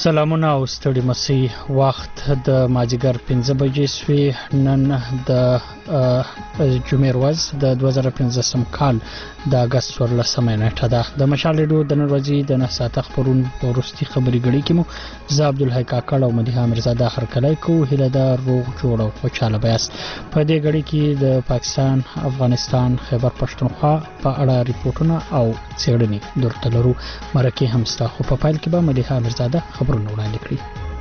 سلامونه او ستړي مسي وخت د ماجیګر 15 بجې سوي نن د جمعې ورځ د 2015 کال د اگست 14 نیټه ده. د مشال ریډیو د نن ورځې د 9 ساعت خبرون ورستي خبري غړي کې مو زه عبدالحی کاکړ او مدیحه مرزاده هرکلای کو هله د روغ جوړ او خوشاله بیاس. په دې غړي کې د پاکستان، افغانستان، خیبر پښتونخوا په اړه ریپورتونه او څېړنې درته لرو. مرکه هم ستا خو په پایل کې به مدیحه مرزاده خبرونه وړاندې کړي.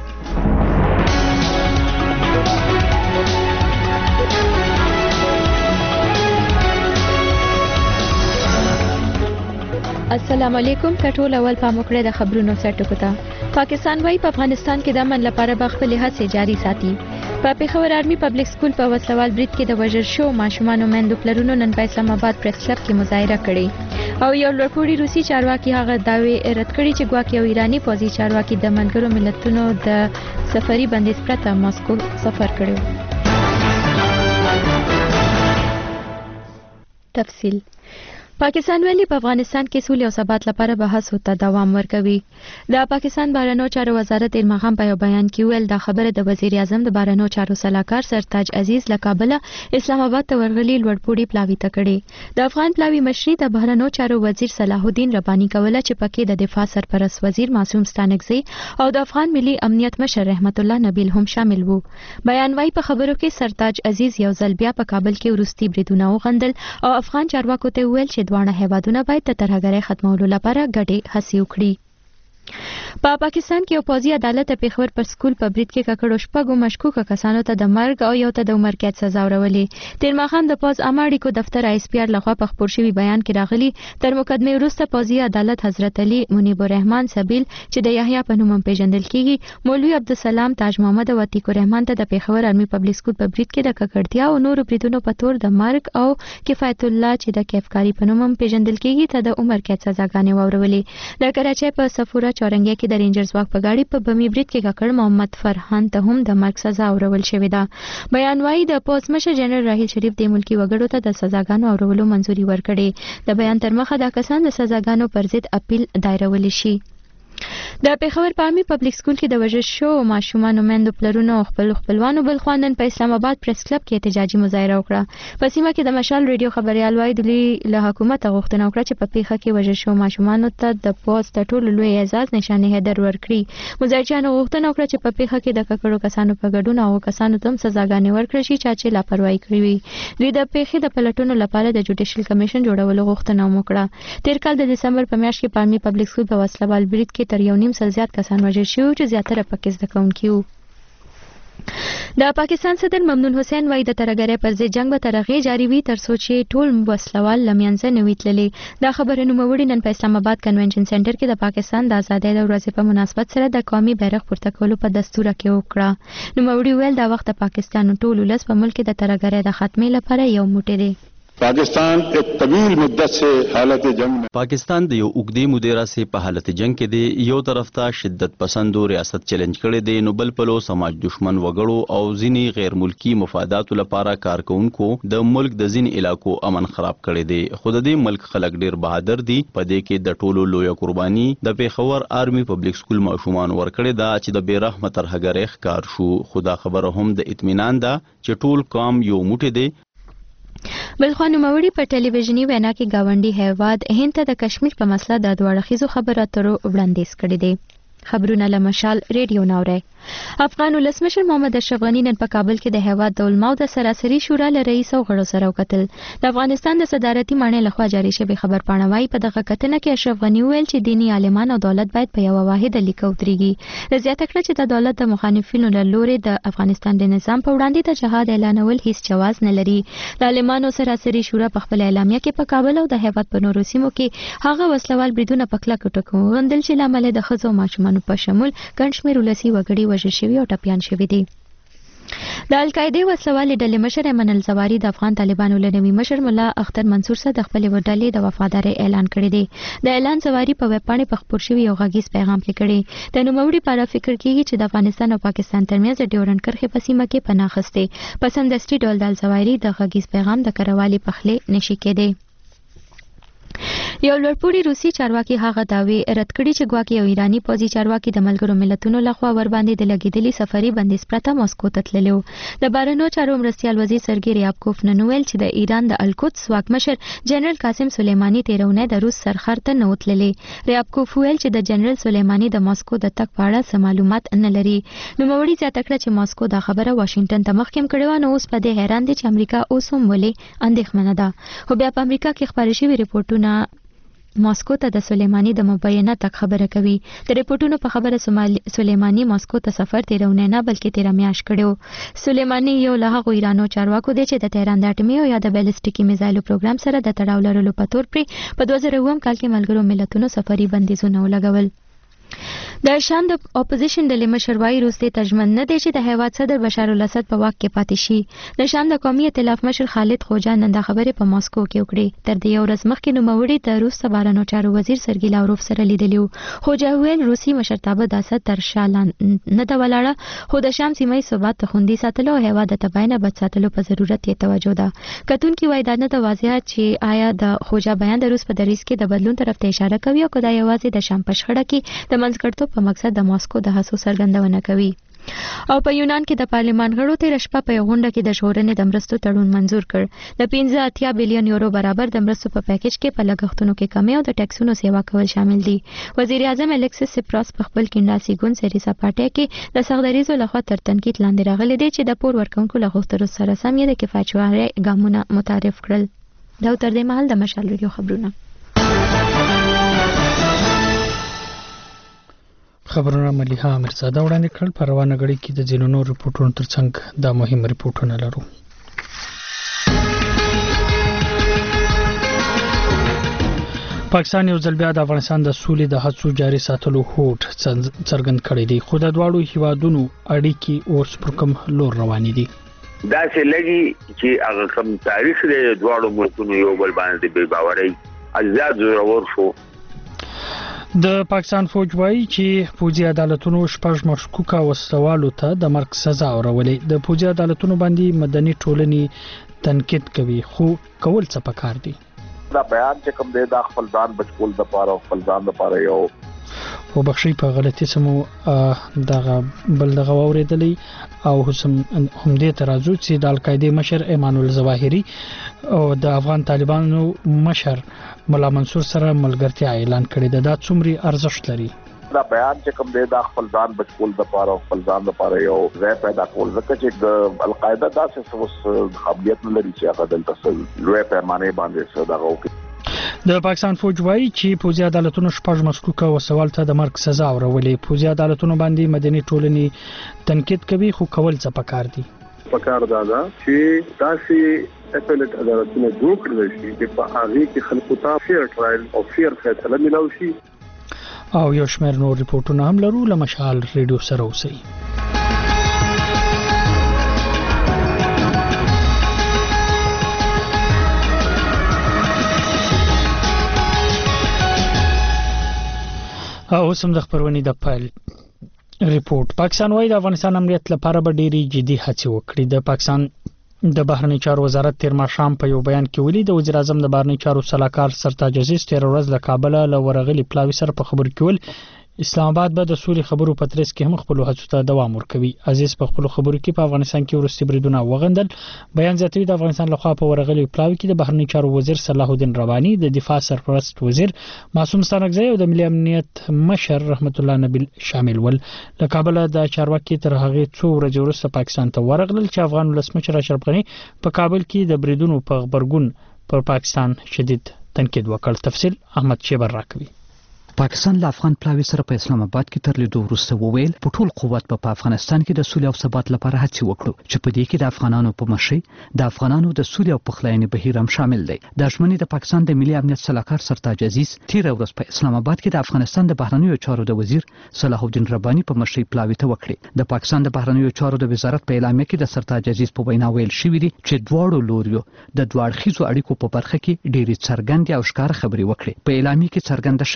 السلام علیکم. کټول اول پاموکړه د خبرونو سرټکو ته. پاکستان وايي په افغانستان کې د امن لپاره خپل هڅې جاري ساتي. په پیښور آرمي پبلک سکول په وسلوال برید کې د وژل شو ماشومانو مندو پلرونو نن په اسلام آباد پریس کلب کې مظاهره کړې او یو لوړپوړي روسي چارواکي هغه داوی رد کړي چې ګواکې یو ایرانی پوځي چارواکي د منګرو ملتونو د سفري بندیز پرته ماسکو سفر کړو. تفصیل. پاکستان ویلي په افغانستان کې سولې او ثبات لپاره بحث او دوام ورکوي. د پاکستان بهرنیو چارو وزارت ارمغان په یو بیان کې ویل دا خبره د وزیر اعظم د بهرنیو چارو سلاکار سرتاج عزیز له کابل اسلام آباد ته ورغلي لوړپوړي پلاوي ته کړي. د افغان پلاوي مشري د بهرنیو چارو وزیر صلاح الدین رباني کوله چې پکې د دفاع سرپرست وزیر معصوم ستانکزی او د افغان ملي امنیت مشر رحمت الله نبیل هم شامل وو. بیان وايي په خبرو کې سرتاج عزیز یو ځل بیا په کابل کې ورستي بریدونه وغندل او افغان چارواکو ته ویل چې دوه هیوادونه باید د ترهګرۍ ختمولو لپاره ګډې هڅې وکړي. په پاکستان کې یو پوځي عدالت د پیښور پر سکول په برید کې ککړو شپږو مشکوکه کسانو ته د مرګ او یو ته د عمر قید سزا ورولې. تیرماخان د پوز اماړیکو دفتر آی اس پی آر لخوا په خپور شوی بیان کې راغلي تر مقدمه وروسته پوځي عدالت حضرت علي منیب الرحمن سبیل چې د یحیی په نوم پیژندل کیږي مولوی عبدالسلام تاج محمد او عتیق الرحمن ته د پیښور آرمي پبلک سکول په برید کې د ککړتیا او نورو بریدونو په تور د مرګ او کفایت الله چې د کیفکاری په نوم پیژندل کیږي ته د عمر قید سزاګانې ورولې. د کراچۍ په صفوره چورنګیا کې د رینجرز واک په گاډي په بمی برید کې ککړ محمد فرحان ته هم د مرګ سزا ورول شوې ده. بیان وايي د پوز مشر جنرال راحیل شریف د ملکی وګړو ته د سزاګانو اورولو منځوري ورکړي. د بیان تر مخه دا کسان د سزاګانو پر ضد اپیل دایرول شي. د پیښور په عامي پبلک سکول کې د وژل شو ماشومانو مندو پلرونو او خپلوانو بل خواندن په اسلام آباد پریس کلب کې احتجاجي مظاهره وکړه. په سیمه کې د مشال ریډیو خبريال وايي د له حکومت غوښتنه وکړه چې په پیښه کې وژل شو ماشومانو ته د پوز د ټولو لوی اعزاز نشانه هدر ورکړي. مظاهرچیانو غوښتنه وکړه چې په پیښه کې د ککړو کسانو په ګډون او کسانو ته سزاګانې ورکړي شي چې لاپروايي کړې وي. دوی د پیښې د پلټونو لپاره د جوډیشل کمیشن جوړولو غوښتنه وکړه. تیر کال د دسمبر په میاشت کې په عامي پبلک سکول په وسلوال برید کې تر یو نیم سل زیات کسان وژل شوي چې زیاتره پکې زده کوونکي وو. د پاکستان صدر ممنون حسین وايي د ترهګرۍ پر ضد جنگ به تر هغې جاري وي تر څو چې ټول وسلوال له منځه نه وي تللي. دا خبره نوموړي نن په اسلام آباد کنونشن سنټر کې د پاکستان د ازادۍ د ورځې په مناسبت سره د قومي بیرغ پورته کولو په دستور کې وکړه. نوموړي ویل دا وخت د پاکستان ټول ولس په ملک کې د ترهګرۍ د خاتمې لپاره یو موټی دی. पाकिस्तान एक तवील मुद्दत से हालत जंग में पाकिस्तान د یو اوږدې مودې راځي په حالت جنگ کې دی. یو طرف ته شدت پسندو ریاست چیلنج کړي دي نو بل پلو سماج دشمن وګړو او ځینی غیر ملکی مفاداتو لپاره کارکونکو د ملک د ځین علاقو امن خراب کړي دي. خود دې ملک خلک ډیر بهادر دي. په دې کې د ټولو لوی قرباني د پیښور آرمي پبلک سکول ماشومان ورکړي دا چې د بیرحمه ترهګرۍ ښکار شو. خدا خبره هم د اطمینان ده چې ټول قوم یو موټی دی. بلخوا نوموړي په ټلویزیوني وینا کې گاونډي هیواد هند ته د کشمیر په مسله د دوه اړخیزو خبرو اترو وړاندیز کړی دی. خبرونه له مشال ریډیو ناوړی. افغان ولسمشر محمد اشرف غني نن په کابل کې د هیواد د علماو د سراسري شورا له رئیس او غړو سره وکتل. د افغانستان د صدارتي ماڼۍ لخوا جاري شوی خبر پاڼه وايي په دغه کتنه کې اشرف غني ویل چې دیني عالمان او دولت باید په یو واحده لیکه ودرېږي. زیاته کړه چې د دولت د مخالفینو له لوري د افغانستان د نظام په وړاندې د جهاد اعلانول هیڅ جواز نه لري. د عالمانو سراسري شورا په خپل اعلامیه کې په کابل او د هیواد په نورو سیمو کې هغه وسلوال بریدونه په کلکو ټکو وغندل چې لامل د ښځو او ماشومانو په شمول ګڼ شمېر ولسي وګړي وژل شوي او ټپیان شوي دي. د القاعده وسلوالې ډلې مشر ایمن الزواري د افغان طالبانو له نوي مشر ملا اختر منصور سره د خپلې ډلې د وفادارۍ اعلان کړی دی. د اعلان زواري په ویب پاڼې په خپور شوي یو غږیز پیغام کې کړی. د نوموړي په اړه فکر کیږي چې د افغانستان او پاکستان ترمنځ د ډیورنډ کرښې په سیمه کې پناه اخیستې. په سمدستي ډول د الزواري د غږیز پیغام د کروالي پخلی نشي کېدی. یو لوړپوړي روسي چارواکي هغه داوی رد کړي چې ګواکې یو ایرانی پوځي چارواکي د ملګرو ملتونو لخوا ور باندې د لګیدلي سفري بندیز پرته ماسکو ته تللی و. د بهرنیو چارو مرستیال وزیر سرګي ریابکوف نن ویل چې د ایران د القدس واکمشر جنرال قاسم سلیمانی تیرونه د روس سرخر ته نه وتللی. ریابکوف ویل چې د جنرال سلیمانی د ماسکو د تګ په اړه څه معلومات نه لري. نوموړي زیاته کړه چې ماسکو دا خبره واشنگټن ته مخکې کړې وه، نو اوس په دې حیران دي چې امریکا اوس هم ولې اندېښمنه ده. خو بیا په امریکا کې خپاره شوي ریپورټونه ماسکو ته د سلیمانی د مبینه تک خبره کوي. د ریپورټونو په خبره سلیمانی ماسکو ته سفر تیرونه نه بلکې 13 میاشت کړو. سلیمانی یو له هغو ایرانو چارواکو دی چې د تهران د اټومي او یا د بیلسټیکي میزایلو پروګرام سره د تړاو لرلو په تور پرې په 2009 کال کې ملګرو ملتونو سفري بندیزونه ولګول. د شام د اپوزیشن ډلې مشر وایي روس ته تجمن نه دی چې د هیواد صدر بشار الاسد په واک کې پاتې شي. د شام د قومي ائتلاف مشر خالد خوجا نن دا خبرې په ماسکو کې وکړې. تر دې یو ورځ مخکې نوموړي د روس د بهرنیو چارو وزیر سرګي لاوروف سره لیدلی و. خوجا ویل روسي مشرتابه د اسد تر شا نه ده ولاړه، خو د شام سیمه ثبات ته خوندي ساتلو او هیواد د تباهۍ نه بچ ساتلو په ضرورت یې توجه ده. کتونکي وایي دا نه ده واضحه چې آیا د خوجا بیان د روس په دریځ کې د بدلون طرف ته اشاره کوي او که دا یوازې د شام په شخړه کې د منځګړیتوب په مقصد د ماسکو د هڅو څرګندونه کوي. او په یونان کې د پارلمان غړو تېره شپه په یوه غونډه کې د ژغورنې د مرستو تړون منظور کړ. د 15 بلین یورو برابر د مرستو په پیکیج کې په لګښتونو کې کمی او د ټیکسونو سیوا کول شامل دي. وزیر اعظم الیکسیس سپراس په خپل کینډاسي ګوند سریسا پارټي کې د سغدریزو لخوا تر تنقید لاندې راغلي دي چې د پور ورکونکو له غوښتنو سره سم یې د کفایتشوارۍ ګامونه متعارف کړل. دا تر دې مهال د مشال ریډیو خبرونه. خبرونه مليحه امرزاده وړاندې کړل. په روانه غړي کې د ځینو نور ریپورتونو ترڅنګ دا مهم ریپورتونه لرو. پاکستان یو ځل بیا د افغانستان د سولې د هڅو جاري ساتلو هوډ څرګند کړی دی، خو د دواړو هیوادونو اړیکې اوس پر کوم لور روانې دي. دا چې لګي چې هغه کوم تاریخ دی دواړو ملکونو یو بل باندې بې باورۍ ازاد زورور شو. د پاکستان فوج وایي چې فوجي عدالتونو شپږ مشکوکه وسلوالو ته د مرګ سزا ورولې. د فوجي عدالتونو باندې مدني ټولنې تنقید کوي، خو کول څه پکار دي. دا بیان چې کوم دی دا خپل ځان بچول د پاره او خپل ځان د پاره یو او بخښي په غلطي سمو دغه بل دغه اوریدلې او هم دې ترازو چې د القاعده مشر ایمان الظواهری او د افغان طالبانو مشر مولا منصور سره ملګرتیا اعلان کړې ده. دا څومره ارزښت لري؟ دا بیان چې کوم دی دا خپل ځان بچول د پاره او خپل ځان د پاره یو ځای پیدا کول، ځکه چې د القاعده داسې اوس قابلیت نه لري چې هغه دلته لوی پیمانه باندې څه دغه وکړي. د پاکستان فوج وایي چې فوجي عدالتونو شپږ مشکوکه وسوال ته د مرګ سزا ورولې. فوجي عدالتونو باندې مدني ټولنې تنقید کوي، خو کول څه پکار دي. پکار دا چې تاسو اپلیټ عدالتونه جوړ کړئ چې په هغه کې خلکو ته فیر ټرایل او فیر فیصله ملو شي. او یو شمېر نور ریپورتونه هم لرو. له مشال ریډیو سره اوسئ. او سم د خبرونې د پایل ریپورت. پاکستان وايي د افغانستان امنیت لپاره به ډېری جدي هڅې وکړي. د پاکستان د بهرنی چارو وزارت تیر ماښام په یو بیان کې ویلي د وزیر اعظم د بهرنی چارو سلاکار سرتاج عزیز تیر ورځ له کابل له ورغلي پلاوي سره په خبرو کې ول اسلام آباد به د سولې خبرو په ترڅ کې هم خپل هڅو ته دوام ورکوي. عزیز په خپل خبرو کې په افغانستان کې ورستي بریدونه وغندل. بیان زیاتوي د افغانستان لخوا په ورغلي پلاوي کې د بهرنی چارو وزیر صلاح الدین ربانی، د دفاع سرپرست وزیر معصوم ستانکزی او د ملي امنیت مشر رحمت الله نبیل شامل ول. له کابل د چارواکي تر هغه څو ورځې وروسته پاکستان ته ورغلل چې افغان ولسمشر اشرف غني په کابل کې د بریدونو په خبرګون پر پاکستان شدید تنقید وکړ. تفصیل احمد شیبر راکوي. پاکستان له افغان پلاوي سره په اسلام آباد کې تر لیدو وروسته وویل په ټول قوت په افغانستان کې د سولې او ثبات لپاره هڅې وکړو چې په دې کې د افغانانو په مشرۍ د افغانانو د سولې او پخلاینې بهیر هم شامل دی. د ژمنې د پاکستان د ملي امنیت سلاکار سرتاج عزیز تیر ورځ په اسلام آباد کې د افغانستان د بهرنیو چارو د وزیر صلاح الدین ربانی په مشرۍ پلاوي ته وکړي. د پاکستان د بهرنیو چارو د وزارت په اعلامیه کې د سرتاج عزیز په وینا ویل شوی دی چې دواړو لوریو د دوه اړخیزو اړیکو په برخه کې ډېری څرګندې او ښکاره خبرې وکړي. په اعلامیه کې څرګنده شوې ده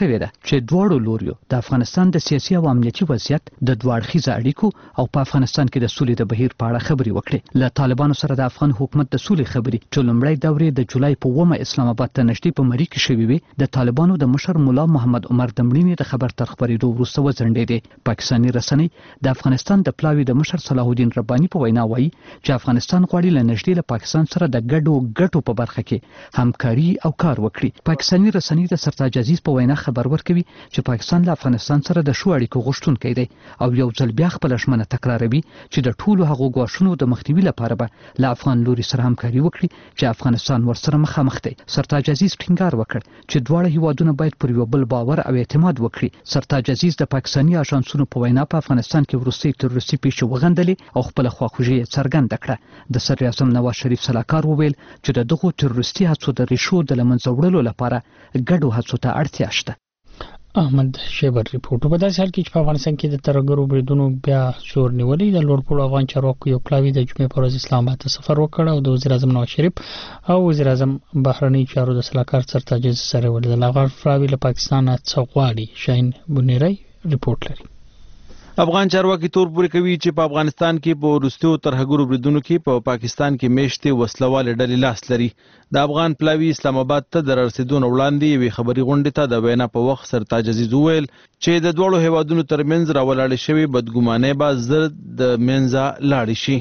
چې دواړو لوریو د افغانستان د سیاسي او امنیتي وضعیت د دوړخیزه اړیکو او په افغانستان کې د سولې د بهیر په اړه خبرې وکړې. له طالبانو سره د افغان حکومت د سولې خبرې چې لومړی دورې د جولای په 1 اسلام آباد ته نږدې په مری کې شوې وي د طالبانو د مشر مولا محمد عمر د مړینې د خبر تر خبرېدو وروسته وځنډېدې. پاکستاني رسنۍ د افغانستان د پلاوي د مشر صلاح الدین رباني په وینا وایي چې افغانستان غواړي له نږدې له پاکستان سره د ګډو په برخه کې همکاري او کار وکړي. پاکستاني رسنۍ د سرتاج عزیز په وینا خبر ورکوي چې پاکستان له افغانستان سره د شو اړیکو غوښتونکی دی او یو ځل بیا خپل ژمنه تکراروي چې د ټولو هغو ګواښونو د مخنیوي لپاره به له افغان لوري سره همکاري وکړي چې افغانستان ورسره مخامخ دی. سرتاج عزیز ټینګار وکړ چې دواړه هیوادونه باید پر یو بل باور او اعتماد وکړي. سرتاج عزیز د پاکستاني اژانسونو په وینا په افغانستان کې وروستۍ تروریستي پیښې وغندلې او خپل خواخوږي څرګنده کړه. د صدر اعظم نواز شریف سلاکار وویل چې د دغو تروریستي هڅو د ریښو د له منځه وړلو لپاره ګډو هڅو ته اړتیا شته. احمد شیبر ریپورت. په داسې حال کې چې په افغانستان کې د ترهګرو بریدونو بیا زور نیولې د لوړ پوړو افغان چارواکو یو پلاوی د جمعې پر ورځ اسلام آباد ته سفر وکړ او د وزیر اعظم نواز شریف او وزیر اعظم بهرنی چارو د سلاکار سرتاج عزیز سره ولیدل. هغه پلاوی له پاکستان څخه غواړي. شاهین بنيري ریپورت لري. افغان چارواکي تور پورې کوي چې په افغانستان کې په وروستیو ترهګرو بریدونو کې په پاکستان کې میشتې وسلواله ډلې لاس لري. د افغان پلاوی اسلام آباد ته د رسیدو نه وړاندې یوې خبري غونډې ته د وینا په وخت سرتاج عزیز وویل چې د دوړو هیوادونو ترمنځ راولاړې شوې بدګمانۍ به زر د منځه لاړې شي.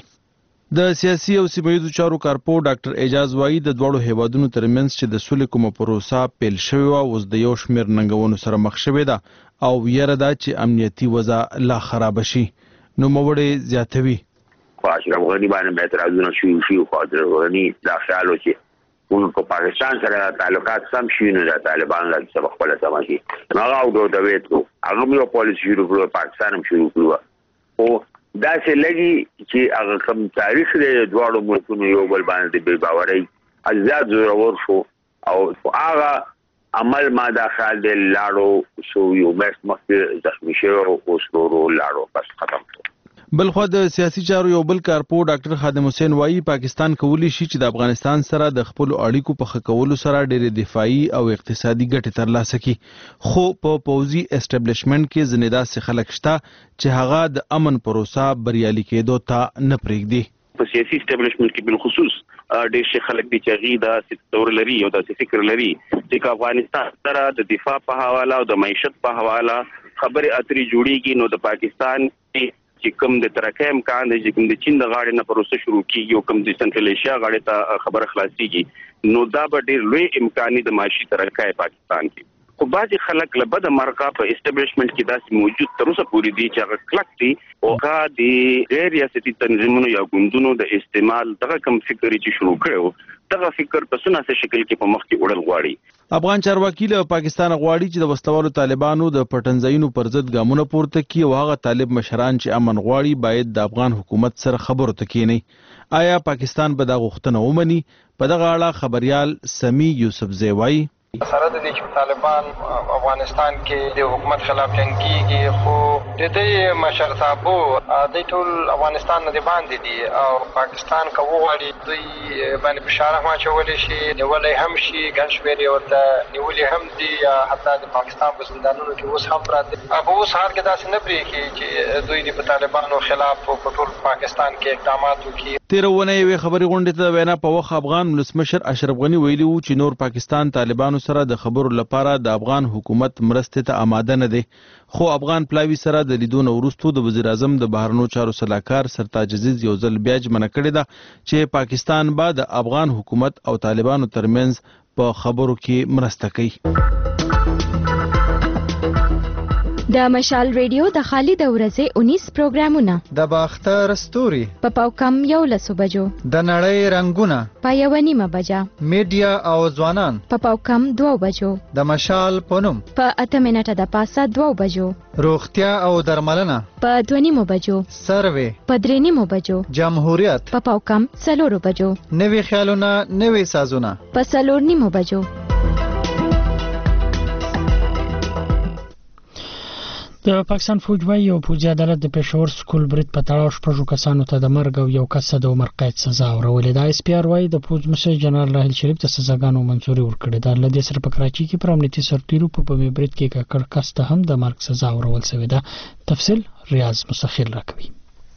د سیاسي او سیمه‌ییزو چارو کارپو ډاکټر اعجاز وایي د دوړو هیوادونو ترمنځ چې د سولې کومه پروسه پیل شوې و اوس د یو شمېر ننګونو سره مخ شوې ده او یره ده چې امنیتي وضع لا خراب شي. نو موړې زیاتوي. اشرف غنی باندې اعتراضونه شو خو اشرف غنی دا خیال و چې موږ په پاکستان سره تعلقات سم شي نه د طالبان له سبق خپل سم شي. هغه او د وېټو هغه یو پالیسی شروع کړو پاکستان هم شروع کړو او دا چې لګي چې هغه کوم تاریخ دی دواړو ملکونو یو بل باندې بې باورۍ ازاد زورور شو او هغه عمل ما دا خیال دی لاړو شو یو مخکې زخمی شو او سرورو لاړو بس ختم شو. بلخوا د سیاسي چارو یو بل کارپو ډاکټر خادم حسین وایي پاکستان کولی شي چې د افغانستان سره د خپل اړیکو په ښه کولو سره ډېرې دفاعي او اقتصادي ګټې ترلاسه کړي خو په پوځي اسټابلیشمنټ کې ځینې داسې خلک شته چې هغه د امن پروسه بریالي کېدو ته نه پرېږدي. په سیاسي اسټابلیشمنټ کې بل خصوص ډېر شي خلک دي چې هغه د ستور لري او د فکر لري چې افغانستان سره د دفاع په حواله او د معیشت په حواله خبرې اترې جوړیږي نو د پاکستان چې کوم د ترقۍ امکان دی چې کوم د چین د غاړې نه پروسه شروع کیږي او کوم د سنټرل ایشیا غاړې ته خبره خلاصيږي نو دا به ډېر لوی امکاني د معاشي ترقۍ پاکستان کې. خو بعضې خلک له بده مرغه په اسټابلیشمنټ کې داسې موجود تر اوسه پورې دي چې هغه کلک دي او هغه د غیر ریاستي تنظیمونو یا ګوندونو د استعمال دغه کوم فکر چې شروع کړو دغه فکر په سناسه شکل کې په مخ کې وړل غواړي. افغان چارواکي له پاکستان غواړي چې د وسلوالو طالبانو د پټنځایونو پر ضد ګامونه پورته کړي او هغه طالب مشران چې امن غواړي باید د افغان حکومت سره خبرو ته کېني. آیا پاکستان به دا غوښتنه ومني؟ په دغه اړه خبريال سمی یوسفزی وایي سره د دې چې طالبان افغانستان کې د حکومت خلاف جنگ کیږي خو د دې مشر صاحب د ټول افغانستان نه باندې دي او پاکستان کوو غواړي دوی باندې فشار هم چولې شي نیولې هم شي ګنشویر ورته نیولې هم دي حتی د پاکستان په زندانونو کې اوس هم پراته په اوس حال کې داسې نه پرېږي چې دوی د طالبانو خلاف په ټول پاکستان کې اقدامات وکړي. تیرونه یوې خبري غونډې ته وینا په وخت افغان ولسمشر اشرف غنی ویلي وو چې نور پاکستان طالبانو سره د خبرو لپاره د افغان حکومت مرستې ته آماده نه دی خو افغان پلاوی سره د لیدون وروسته د وزیر اعظم د بهرنیو چارو سلاکار سرتاج عزیز یو ځل بیا ژمنه کړې ده چې پاکستان به د افغان حکومت او طالبانو ترمنځ په خبرو کې مرسته کوي. د مشال ریډیو د خالد ورځې 19 پروګرامونه د باختر ستوري په پاوکم 11 بجو د نړۍ رنگونه په 1:30 بجا میډیا او ځوانان په پاوکم 2 بجو د مشال پونم په 8 منټه د پاسه 2 بجو روغتیا او درملنه په 2:30 بجو سروې په 3:30 بجو جمهوریت په پاوکم 4 بجو نوي خیالونه نوي سازونه په 4:30 بجو. د پاکستان فوج وايي یو پوځي عدالت د پېښور سکول برید په تړاو شپږو کسانو ته د مرګ او یو کس د عمر قید سزا ورولې. د اس پی آر وايي د فوج مشر جنرال راحیل شریف ته سزاګانو منزوري ورکړې ده. له دې سره په کراچي کې پر امنیتي سرتیرو په بمي برید کې ککړ کس ته هم د مرګ سزا ورول شوې ده. تفصیل ریاض مستخیل راکوي.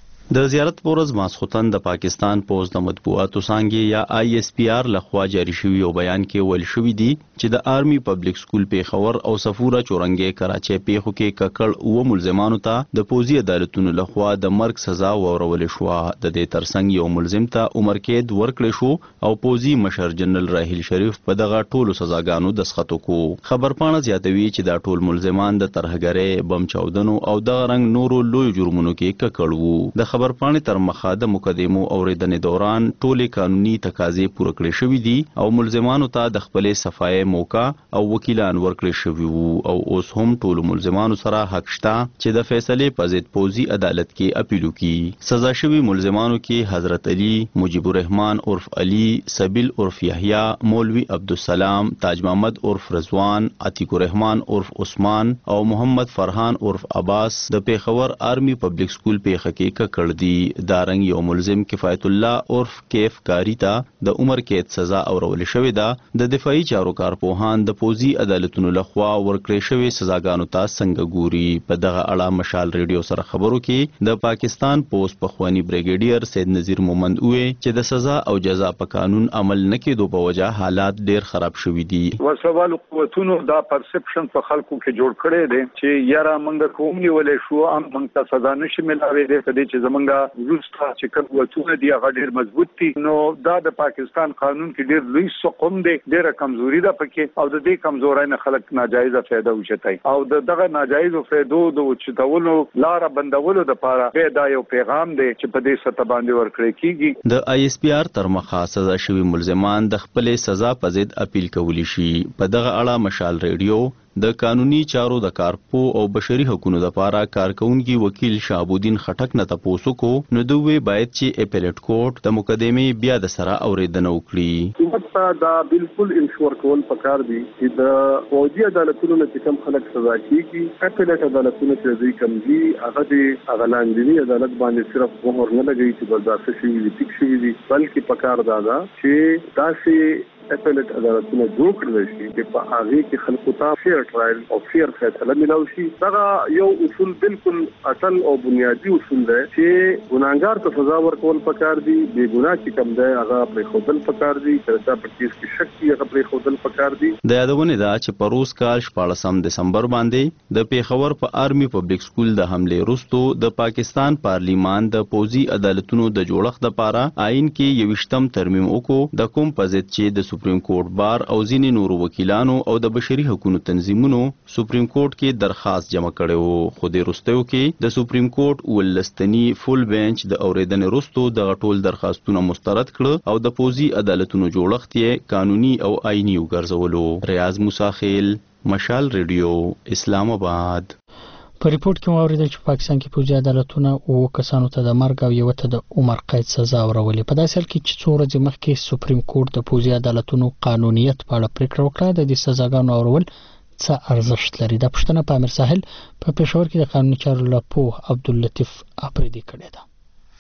د زیارت پورز ماسختن د پاکستان پوز د مطبوعاتو څانګې یا آی اس پی آر لخوا جاری شوی او بیان کې ویل شوی دی چې د آرمی پبلک سکول پیښور او صفوره چورنګې کراچي پیښو کې ککړ او ملزمانو ته د پوزي عدالتونو لخوا د مرګ سزا ورول شو. د دې ترڅنګ یو ملزم ته عمر قید ورکړل شو او پوزي مشر جنرال راحیل شریف په دغه ټولو سزاګانو دسخط وکړو. خبرپاڼه زیاتوي چې دا ټول ملزمان د ترهګرۍ، بم چاودنو او د رنګ نورو لوی جرمونو کې ککړ وو. د خبرپاڼې تر مخه د مقدمو اوریدنې دوران ټولې قانوني تقاضې پوره کړې شوې دي او ملزمانو ته د خپل صفای موقع او وکیلان ورکړل شوي وو او اوس هم ټول ملزمانو سره حق شته چې د فیصلې په ضد پوزي عدالت کې اپیل وکړي. سزا شوي ملزمانو کې حضرت علي، مجيب الرحمن عرف علي، سبیل عرف یحیی، مولوی عبدالسلام، تاج محمد عرف رضوان، عتیق الرحمن عرف عثمان او محمد فرحان عرف عباس د پیښور آرمی پبلک سکول پیښه کې ککړ دي. دارنګ یو ملزم کفایت الله عرف کیف کاری ته د عمر قید سزا اورول شوې ده. د دفاعي چارو کارپوهان د پوزي عدالتونو لخوا ورکړې شوې سزاګانو ته څنګه ګوري. په دغه اړه مشال ریډیو سره خبرو کې د پاکستان پوسټ پخوانی بریګیډیر سید نذیر مومند وې چې د سزا او جزا په قانون عمل نه کېدو په وجه حالات ډېر خراب شوي دي. وسوال قوتونو دا پرسپشن په خلکو کې جوړ کړی دی چې یاره موږ کوم نیولې شو ام موږ ته سزا نشي ملاوي دی کدي چې زمونږ روستا چې کوم وڅونه دی هغه ډیر مضبوط دي. نو دا د پاکستان قانون کې ډیر لوی سقوم دی، ډیره کمزوري ده پکې او د دې کمزورۍ نه خلک ناجایزه فایده وچتای او دغه ناجایزو فایدو د وچتولو لار بندولو د لپاره دا یو پیغام دی چې په دې سطح باندې ورکړی کیږي. د آی اس پی آر تر مخه سزا شوی ملزمان د خپل سزا په ضد اپیل کولی شي. په دغه اړه مشال ریډیو د قانوني چارو د کارپو او بشري حقوقو لپاره کارکونکي وکیل شعبالدین خټک نه تاسو کو نو دوی باید چې اپیلیټ کورټ د مقدمې بیا د سره اوریدنه وکړي. حکومت دا بالکل انشور کول پکار دي چې د فوجي عدالتونو نه کوم خلک سزا کیږي اپیلیټ عدالتونو چې دوی کم دي هغه د اغلاندنی عدالت باندې صرف مهر نه لګي چې برداشت شي دي ټیک شي دي بلکې پکار دا چې تاسو اپیلیټ عدالتونه جوړ کړل شي چې په هغه کې خلکو ته فیر ټرایل او فیر فیصله ملو شي. دا یو اصول بالکل اصل او بنیادی اصول دی چې ګناګار ته سزا ورکول پکار دي، بے ګناه چې کم دی هغه پر خودل پکار دي، ترڅو په کیس کې شک کی هغه پر خودل پکار دي. د یادونه ده چې په روز کال 14 دسمبر باندې د پیښور په آرمی پبلک سکول د حمله وروسته د پاکستان پارلیمان د پوزي عدالتونو د جوړښت لپاره آئین کې 28م ترمیم وکړو د کوم په ضد چې د سپریم کورټ بار او ځینې نورو وکیلانو او د بشري حقوقو تنظیمونو سپریم کورټ کې درخواست جمع کړو. خو د وروستیو کې د سپریم کورټ ولستنی فول بنچ د اوریدنې وروسته د ټول درخواستونه مسترد کړ او د پوزي عدالتونو جوړښت یې قانوني او آئینی وګرځولو. ریاض مستخیل، مشال ریډیو، اسلام آباد. په ریپورت کې واوریدل چې پاکستان کې پوځي عدالتونه او کسانو ته د مرګ او یو ته د عمر قید سزا ورولې. په داسې حال کې چې څو ورځې مخکې سپریم کورټ د پوځي عدالتونو قانونیت په اړه پریکړه وکړه، د دې سزاګانو اورول څه ارزښت لري؟ دا پوښتنه په امیر ساحل په پېښور کې د قانوني چارو لپاره عبداللطیف اپریدي کړې ده.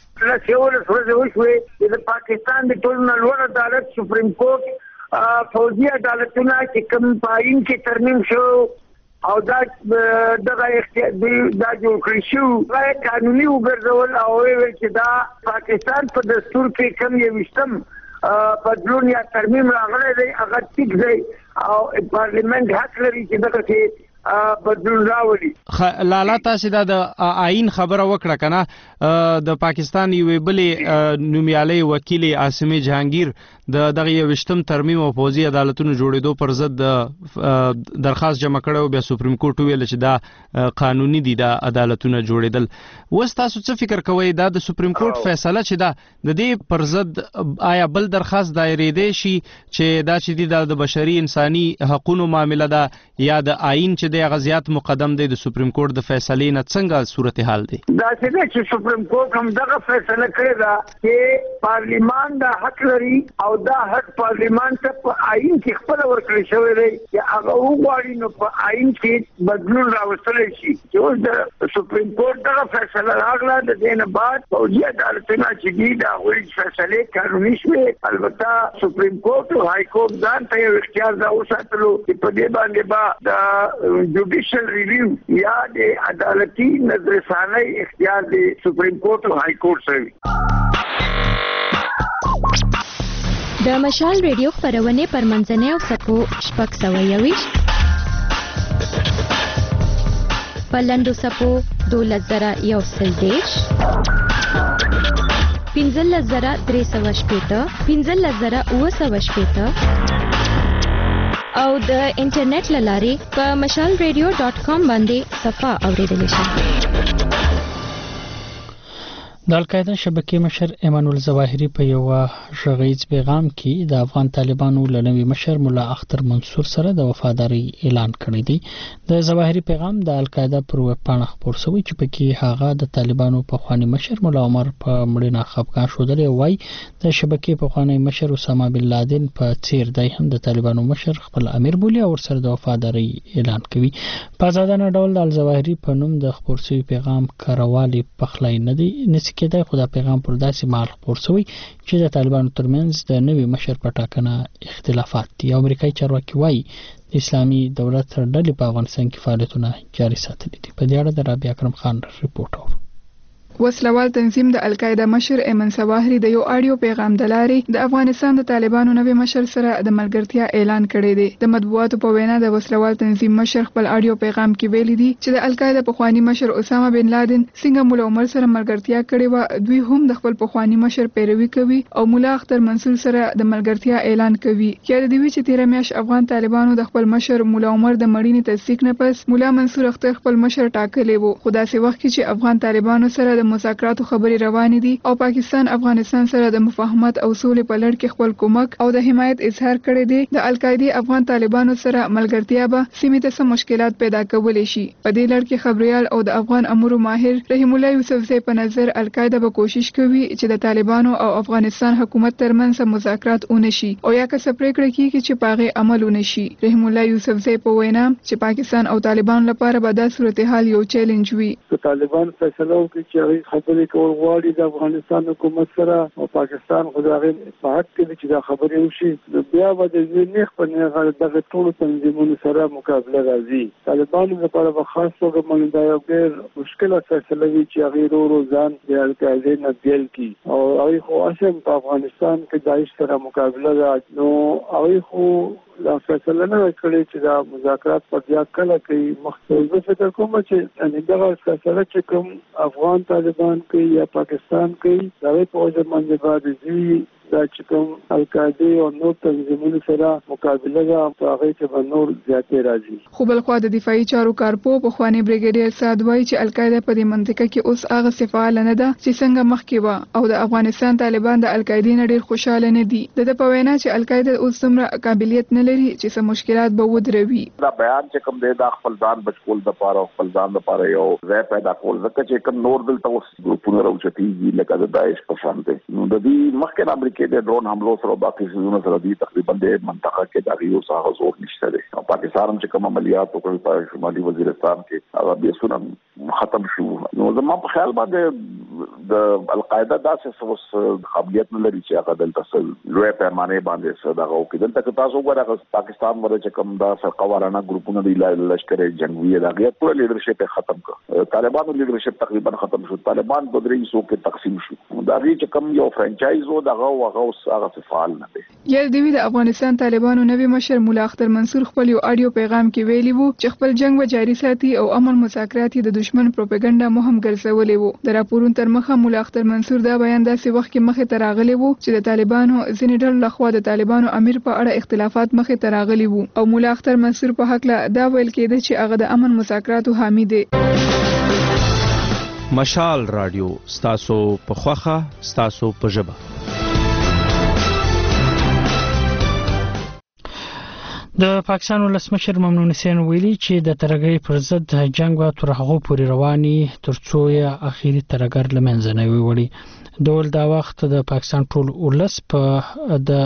څلور ورځې وشوې چې د پاکستان د ټولو لوړ عدالت سپریم کورټ فوجي عدالتونه چې کوم پاین کې ترمیم شو او دا دغه اختیار دا جوړ کړی شو غیر قانوني وګرځول او ویل چې دا پاکستان په دستور کې کوم یو وشتم بدلون یا ترمیم راغلی دی هغه ټیک دی او پارلیمنت حق لري چې دغه کې بدلون راولي. لالا تاسو دا د آئین خبره وکړه کنه د پاکستان یو بلې نومیالي وکیل عاصمه جهانگیر دغه 28م ترمیم او پوځي عدالتونو جوړېدو پر ضد درخواست جمع کړو. بیا سپریم کورټ ویل چې دا قانوني دي دا عدالتونه جوړېدل. وس تاسو څه فکر کوئ دا د سپریم کورټ فیصله چې دا د دې پر ضد آیا بل درخواست دایرې دی شي چې دا چې د بشري انساني حقوقو معاملې ده یا د آئین چې د غزيات مقدم دی د سپریم کورټ د فیصلې نه څنګه صورتحال دی؟ دا چې سپریم کورټ هم دغه فیصله کړې ده چې پارلیمان دا حق لري او دا حق پارلیمان ته په آئین کې خپل ورکړی شوی دی چې هغه وغواړي نو په آئین کې بدلون راوستلی شي چې اوس د سپریم کورټ دغه فیصله راغله د دې نه بعد پوځي عدالتونه چې دي د هغوی فیصلې قانوني شوې البته سپریم کورټ او های کورټ ځان ته یو اختیار دا وساتلو چې په دې باندې به د جوډیشل ریویو یا د عدالتي نظرثانۍ اختیار د سپریم کورټ او های کورټ سره د مشال ریډیو خبرونه پر منځنۍ او سپو شپږ سوه یویشت په لنډو سپو 12,130 15,380 15,980 او د انټرنیټ له لارې په mashalradio.com باندې صفحه اوریدلی شئ. د القاعده شبکې مشر ایمان الظواهری په یو غږیز پیغام کې د افغان طالبانو لنوي مشر مولا اختر منصور سره د وفاداری اعلان کړی دی. د ظواهری پیغام د القاعده پر ویب پاڼه خپور شوی چې پکې هغه د طالبانو په خواني مشر مولا عمر په مړینه خفقان شودل وای د شبکې په خواني مشر اسامه بن لادن په څیر دی هم د طالبانو مشر خپل امیر بولی او سره د وفاداری اعلان کوي. په ځادانه ډول د الظواهری په نوم د خپور شوی پیغام کاروالي پخلای نه دی نس کېدای خو دا پیغام پر داسې مال خپور شوی چې د طالبانو ترمنځ د نوي مشر په ټاکنه اختلافات دي. امریکایي چارواکي وایي د اسلامي دولت ډلې په افغانستان کې فعالیتونه جاري ساتلي دي. په دې اړه د رابعه اکرم خان ریپورت اورو. وسلوال تنظیم د القاعده مشر ایمن ظواهری د یو آډیو پیغام د لارې د افغانستان د طالبانو نوي مشر سره د ملګرتیا اعلان کړی دی. د مطبوعاتو په وینا د وسلوال تنظیم مشر خپل آډیو پیغام کې ویلي دي چې د القاعده پخوانی مشر اسامه بن لادن څنګه مولا عمر سره ملګرتیا کړې و دوی هم د خپل پخوانی مشر پیروي کوي او مولا اختر منصور سره د ملګرتیا اعلان کوي. یاد دی چې 13 میاشت افغان طالبانو د خپل مشر مولا عمر د مړینې تصدیق نه پس مولا منصور اختر خپل مشر ټاکلی وو. خو داسې وخت کې چې افغان طالبانو سره د مذاکراتو خبرې روانې دي او پاکستان افغانستان سره د مفاهمت او سولې په لړ کې خپل کومک او د حمایت اظهار کړی دی د القاعده افغان طالبانو سره ملګرتیا به سیمې ته سم مشکلات پیدا کولی شي. په دې لړ کې خبريال او د افغان امور ماهر رحیم الله یوسفزی په نظر القاعده به کوشش کوي چې د طالبانو او افغانستان حکومت ترمنځ مذاکرات ونشي او یا که څه پریکړه کیږي چې پاغه عمل ونشي. رحیم الله یوسفزی په وینا چې پاکستان او طالبان لپاره به د صورتحال یو چیلنج وي. طالبان فیصله وکړي چې خبرې کول غواړي د افغانستان حکومت سره او پاکستان خدای په حق کې چې دا خبرې وشي نو بیا به د ځینې خپل دغه ټول تنظیمونو سره مقابله راځي. طالبانو لپاره به خاص توګه باندې دا یو ډېر مشکله فیصله وي چې هغه ورو ځان د القاعده نه بیل کی او هغه خو اصلا په افغانستان کې داعش سره مقابله راځي نو هغه خو دا فیصله نه کړې چې دا مذاکرات په بیا کله کوي. مخصوص فکر کوم چې ان دغه فیصله چې کوم افغان طالبان کوي یا پاکستان کوي دا په وجه باندې باندې دا چې کوم القاعده او نور تنظیمونو سره مقابله ده هغه چې نور زیاتې راځي. خو بل خو د دفاعي چارو کارپو په خواني بریګیډیر سعد وایي چې القاعده په دې منطقه کې اوس هغه صفال نه ده چې څنګه مخکې و او د افغانستان طالبان د القاعده نه ډیر خوشاله نه دي. د په وینا چې القاعده اوس څومره قابلیت نه لري چې سم مشکلات به ودروي. دا بیان چې کوم د خپل ځان بچول د پاره خپل ځان لپاره یو ځای پیدا کول ځکه چې کوم نور دلته اوس ګروپونه راوچتي لکه د داعش په شان دي نو د دې مخکې امریکا کې د ډرون حملو سره باقي څه سره دي تقریبا د منطقه کې د یو ساحه زور نشته دي. پاکستان چې کوم عملیات وکړي په شمالي وزیرستان کې هغه به سونه ختم شو نو زما په خیال باندې د القاعده داسې قابلیت نه لري چې هغه دلته لوی پیمانه باندې صداغه وکړي. دلته تاسو وګورئ پاکستان باندې چې کوم دا سرقوارانه ګروپونه دی لشکر جنگي دغه ټول لیدرشپ ختم کړ. طالبانو لیدرشپ تقریبا ختم شو. طالبان په درې حصو کې تقسیم شو. دا چې کوم یو فرانچایز و دغه هغه فعال نه دی. یل دی د افغانستان طالبانو نوی مشر مولا اختر منصور خپل یو آډیو پیغام کې ویلی وو چې خپل جنگ به جاري ساتي او امن مذاکرات د دشمن پروپاګاندا مهم ګرځولې وو. د راپورونو تر مخه مولا اختر منصور دا بیان داسې وخت کې مخه تراغلی وو چې د طالبانو ځینې ډول لخوا د طالبانو امیر په اړه اختلافات مخه تراغلی وو او مولا اختر منصور په حق لا دا ویل کېده چې هغه د امن مذاکراتو حامی دی. مشال رادیو ستاسو په خوخه ستاسو په ژبه. د پاکستان ولسمشر ممنون حسین ویلي چې د ترګي پر ضد جنگ به تر هغه پورې رواني ترڅو یې اخیری ترګر لمنځه نه وړي. دول دا وخت د پاکستان ټول ولس په د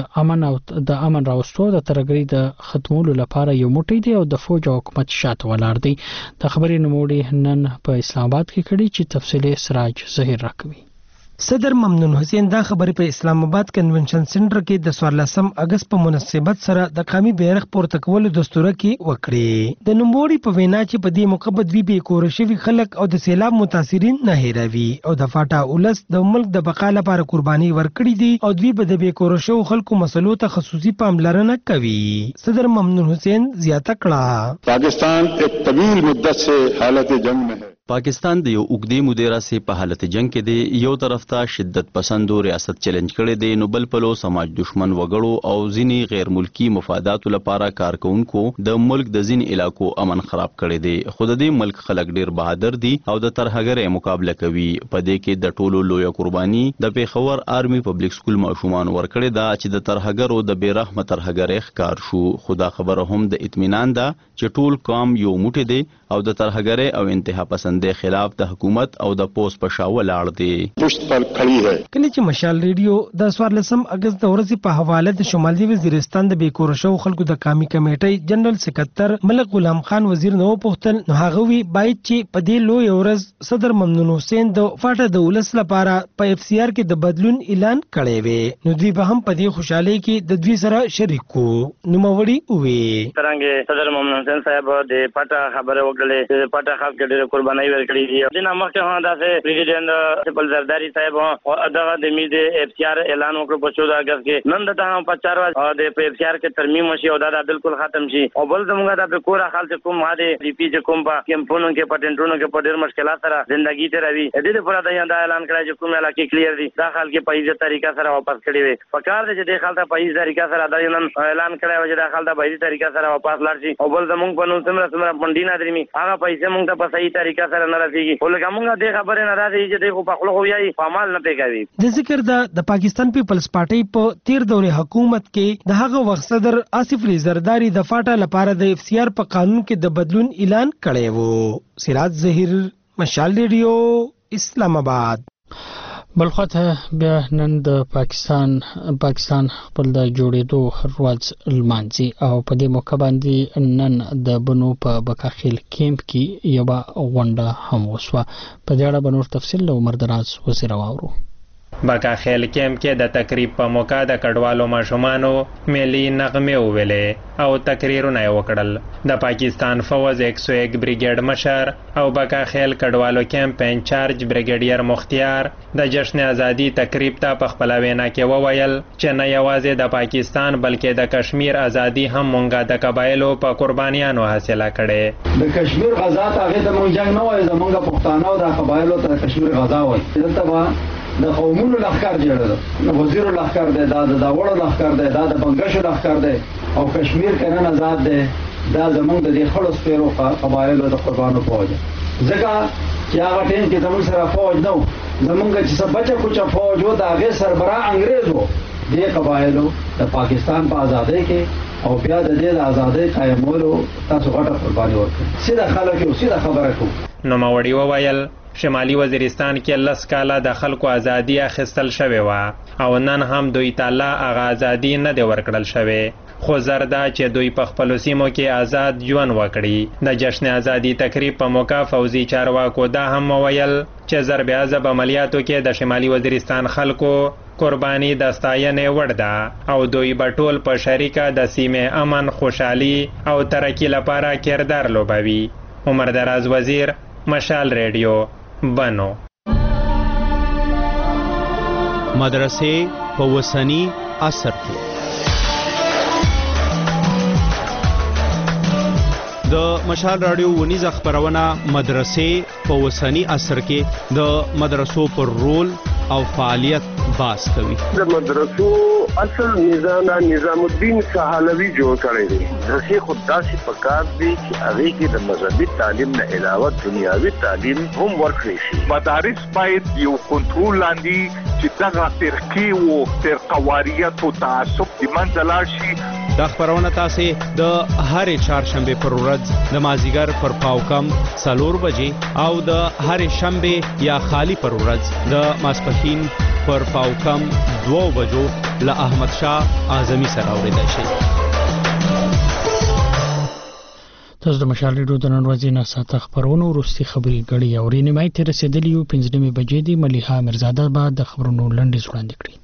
امن راوستو د ترګری د ختمولو لپاره یو موټی دی او د فوج او حکومت شاته ولاړ دی. د خبرې نوموړي نن په اسلام آباد کې کړي چې تفصیلی سراج ظهیر راکوي. صدر ممنون حسین دا خبرې په اسلام آباد کنونشن سنټر کې د 14 اگست په مناسبت سره د قومي بیرغ پورته کولو دستور کې وکړي. د نوموړي په وینا چې په دې موقع به دوی به کور شوي خلک او د سیلاب متاثرین نه هیروي او د فاټا ولس د ملک د بقا لپاره قرباني ورکړي دي او دوی به د به کور شو خلکو مسلو ته خصوصي پاملرنه کوي. صدر ممنون حسین زیاته کړه पाकिस्तान एक तवील मुद्दत से हालत जंग में है. پاکستان د یو اوږدې مودې راسي په حالت جنگ کې دی. یو طرف ته شدت پسندو ریاست چیلنج کړي دي، نو بل پلو سماج دشمن وګړو او ځینی غیر ملکی مفاداتو لپاره کارکونکو د ملک د ځین علاقو امن خراب کړي دي. خود دې ملک خلک ډیر بهادر دي او د ترهګرۍ مقابله کوي. په دې کې د ټولو لوی قرباني د پیښور آرمي پبلک سکول ماشومان ورکړي دا چې د ترهګرو د بیرحمه ترهګرۍ ښکار شو. خدا خبره هم د اطمینان ده چې ټول قوم یو موټی دی او د ترهګرۍ او انتها پسند د خلاف د حکومت او د پوس په شا ولاړ دي. پشت پر کړی ہے. کله چې مشال ریډیو د 14 اگست د ورځې په حواله د شمالي وزیرستان د بیکور شو خلکو د قومي کمیټې جنرال سکرټر ملک غلام خان وزیر نو پوښتل نو هغه وی باید چې په دې لوی ورځ صدر ممنون حسین د فاټا د ولس لپاره په اف سی آر کې د بدلون اعلان کړی وي. نو دوی به هم په دې خوشحالي کې د دوی سره شریک وو. نو موري وی څنګه صدر ممنون حسین صاحب د فاټا خبره وکړه چې فاټا خلک ډېر قرباني ورکړي دي. دنه مخکې هم داسې پریزیډنټ سپل زرداری صاحب او دغه د میډ اف سی آر اعلان وکړ په 14 اگست کې. نن د تاسو په 4 ورځ د اف سی آر کې ترمیم شي او دا بالکل ختم شي او بل زموږ د کورا خالص کوم هاده ډي پی چې کوم په کیمپونو کې پټنټونو کې په ډېر مشکلات سره ژوندۍ تیروي. د دې لپاره دا اعلان کړی چې کوم علاقې کلیر دي دا خلک په ایزه طریقه سره واپس کړي وي. پکار دي چې د خلک په ایزه طریقه سره دا نن اعلان کړی و چې د خلک په ایزه طریقه سره واپس لاړ شي او بل زموږ په نوم سمره پندینا درمي هغه پیسې موږ ته په صحیح طریقه سره نه رسیږي. ولکه موږ د خبرې نه راځي چې دغه په خلکو ویاي فعال نه پیګوي. د ذکر د پاکستان پیپلز پارټي په تیر دورې حکومت کې د هغه وخت صدر آصف علی زرداری د فاټا لپاره د اف سی آر په قانون کې د بدلون اعلان کړی وو. سراج ظهیر مشال ریډیو اسلام آباد. بلخوته بیا نن د پاکستان خپل د جوړېدو ورځ لمانځي او په دې موقع باندې نن د بنو په بکاخیل کیمپ کې یو غونډه هم وشوه. په دې اړه به نور تفصیل له عمر دراز وزیر واورو. بکاخیل کیمپ کې د تقریب په موقع د کډوالو ماشومانو ملي نغمې وویلې او تقریرونه وکړل. د پاکستان فوج 101 بریګیډ مشر او بکاخیل کډوالو کیمپ انچارج بریګیډیر مختیار د جشن ازادي تقریب ته په خپل وینا کې وویل چې نه یوازې د پاکستان بلکې د کشمیر ازادي هم مونږه د قبایلو په قربانیانو حاصله کړې. د کشمیر غزا ته هغه د مونږ جنگ نه وای زمونږ پښتانه او د قبایلو ته کشمیر غزا وای. دلته د قومونو لخر جوړل نو وزیر لخر دی دا د داوړو لخر دی دا د بنگشو لخر دی او کشمیر کنن آزاد دی دا زمونږ د خلص پیرو قبایلو د قربانو فوج ځکه چې هغه ټیم کې زموږ سره فوج نو زمونږ چې څه بچا کوچا فوج و دا هغه سربراه انګريز وو. د قبایلو د پاکستان په آزادۍ کې او بیا د دې آزادۍ قائمولو تاسو غټه قرباني ورکړه. سیده خلک یو سیده خبره کو. نو ماوړي وویل شمالي وزیرستان کې 10 کاله د خلکو ازادي اخیستل شوې و او نن هم دوی تعالی هغه ازادي نه دی ورکړل شوې. خو زردا چې دوی په خپل سیمو کې آزاد ژوند وکړي. د جشن ازادي تقریب په موقع فوزي چارواکو دا هم ویل چې ضرب عذاب عملیاتو کې د شمالي وزیرستان خلکو قرباني د ستاینې وړ ده او دوی به ټول په شریکه د سیمې امن خوشحالي او ترقی لپاره کردار لوبوي. عمر دراز وزیر مشال ریډیو بنو. مدرسې په وسنی عصر کې د مشال رادیو ونیزه خبرونه مدرسې په وسنی عصر کې د مدرسو پر رول او فعالیت باس کوي. د مدرسو اصل نظام الدین سهالوی جوړ کړی دی. مدرسې خود داسې پکار دی چې هغه کې د مذهبي تعلیم نه علاوه دنیاوي تعلیم هم ورکړي شي. مدارس باید یو کنټرول لاندې چې دغه فرقې او فرقواریت او تعصب د منځه لاړ شي. دا خبرونه تاسو د هرې چهارشنبه پر ورځ د مازیګر پر پاوکم 4 بجې او د هرې شنبه یا خالی پر ورځ د ماسپښین پر پاوکم 2 بجو له احمد شاه اعظمي سره اوریدای شي. تاسو د مشال ریډیو د نن ورځې نه ساته خبرونو وروستي خبري غړي او رینمای تر رسیدلی یو 5 بجې دی. ملیحه مرزاده بعد د خبرونو لنډیز وړاندې کړي.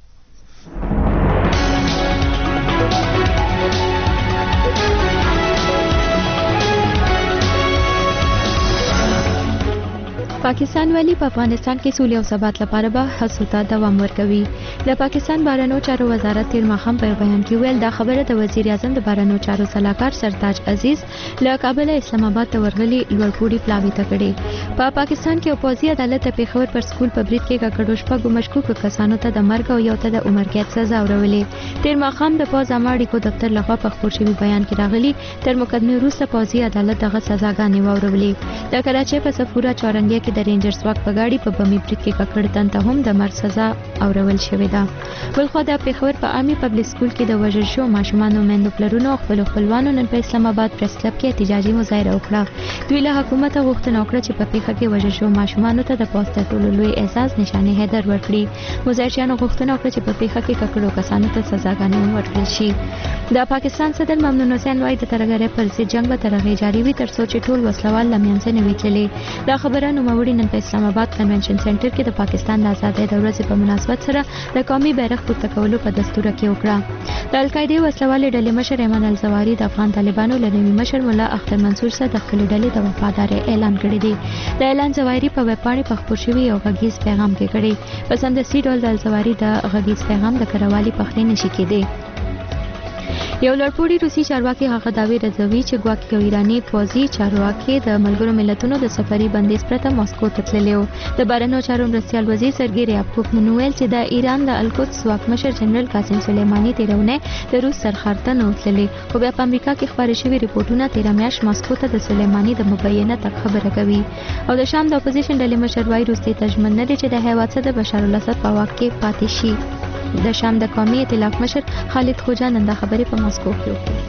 پاکستان والی په افغانستان کې سولې او ثبات لپاره به هڅو ته دوام ورکوي. د پاکستان بهرنیو چارو وزارت تیر ماښام په بیان کې ویل دا خبره د وزیر اعظم د بهرنیو چارو سلاکار سرتاج عزیز له کابل اسلام آباد ته ورغلي لوړپوړي پلاوي ته کړي. په پاکستان کې پوځي عدالت د پیښور پر سکول په برید کې ککړو شپږو مشکوکو کسانو ته د مرګ او یو ته د عمر قید سزا ورولې. تیر ماښام د پوز عامه اړیکو دفتر لخوا په خپور شوي بیان کې راغلي تر مقدمې وروسته پوځي عدالت دغه سزاګانې واورولې. د کراچۍ په صفورا چورنګیا د رینجرز واک په گاډي په بمي برید کې ککړ تن ته هم د مرګ سزا اورول شوې ده. بلخو د پیښور په عامي پبلک سکول کې د وژل شو ماشومانو میندو پلرونو خپل خپلوانو نن په اسلام آباد پریس کلب کې احتجاجي مظاهره وکړه. دوی له حکومت غوښتنه وکړه چې په پیښه کې وژل شو ماشومانو ته د پوسټ ټولو لوی اعزاز نشانه حیدر ورکړي. مظاهرچیانو غوښتنه وکړه چې په پیښه کې ککړو کسانو ته سزاګانې ورکړل شي. د پاکستان صدر ممنون حسین وایي د ترهګرۍ پر ضد جنگ به تر هغې جاري وي تر څو چې ټول وسلوال له منځه نه وي تللي. دا خبره نوموړي نن په اسلام آباد کنونشن سنټر کې د پاکستان د آزادۍ د ورځې په مناسبت سره د قومي بیرغ پورته کولو په دستور کې وکړه. د القاعده وسلوالې ډلې مشر ایمن الزواري د افغان طالبانو له نوي مشر مولا اختر منصور سره د خپلې ډلې د وفادارۍ اعلان کړی دی. د اعلان زواري په ویب پاڼې په خپور شوي یو غږیز پیغام کې کړی. په سمدستي ډول د الزواري د غږیز پیغام د کروالي پخلی نشي کېدی. یو لړپوړي روسي چارواکي هغه داوی رځوي چې ګواکې یو ایراني پوځي چارواکي د ملګرو ملتونو د سفري بندیز پرته ماسکو ته تللی و. د بهرنیو چارو مرستیال وزیر سرګي ریابکوف نن ویل چې د ایران د القدس واکمشر جنرال قاسم سلیماني تیرونه د روس سرحد ته نه وتللی، خو بیا په امریکا کې خپاره شوي ریپورتونه تیره میاشت ماسکو ته د سلیماني د مبینه تګ خبره کوي. او د شام د اپوزیشن ډلې مشر وایي روس ته تجمن نه دی چې د هیواد څخه د بشار الاسد په واک کې پاتې شي. د شام د قومي ائتلاف مشر خالد خوجا نن دا خبرې په ماسکو کې وکړې.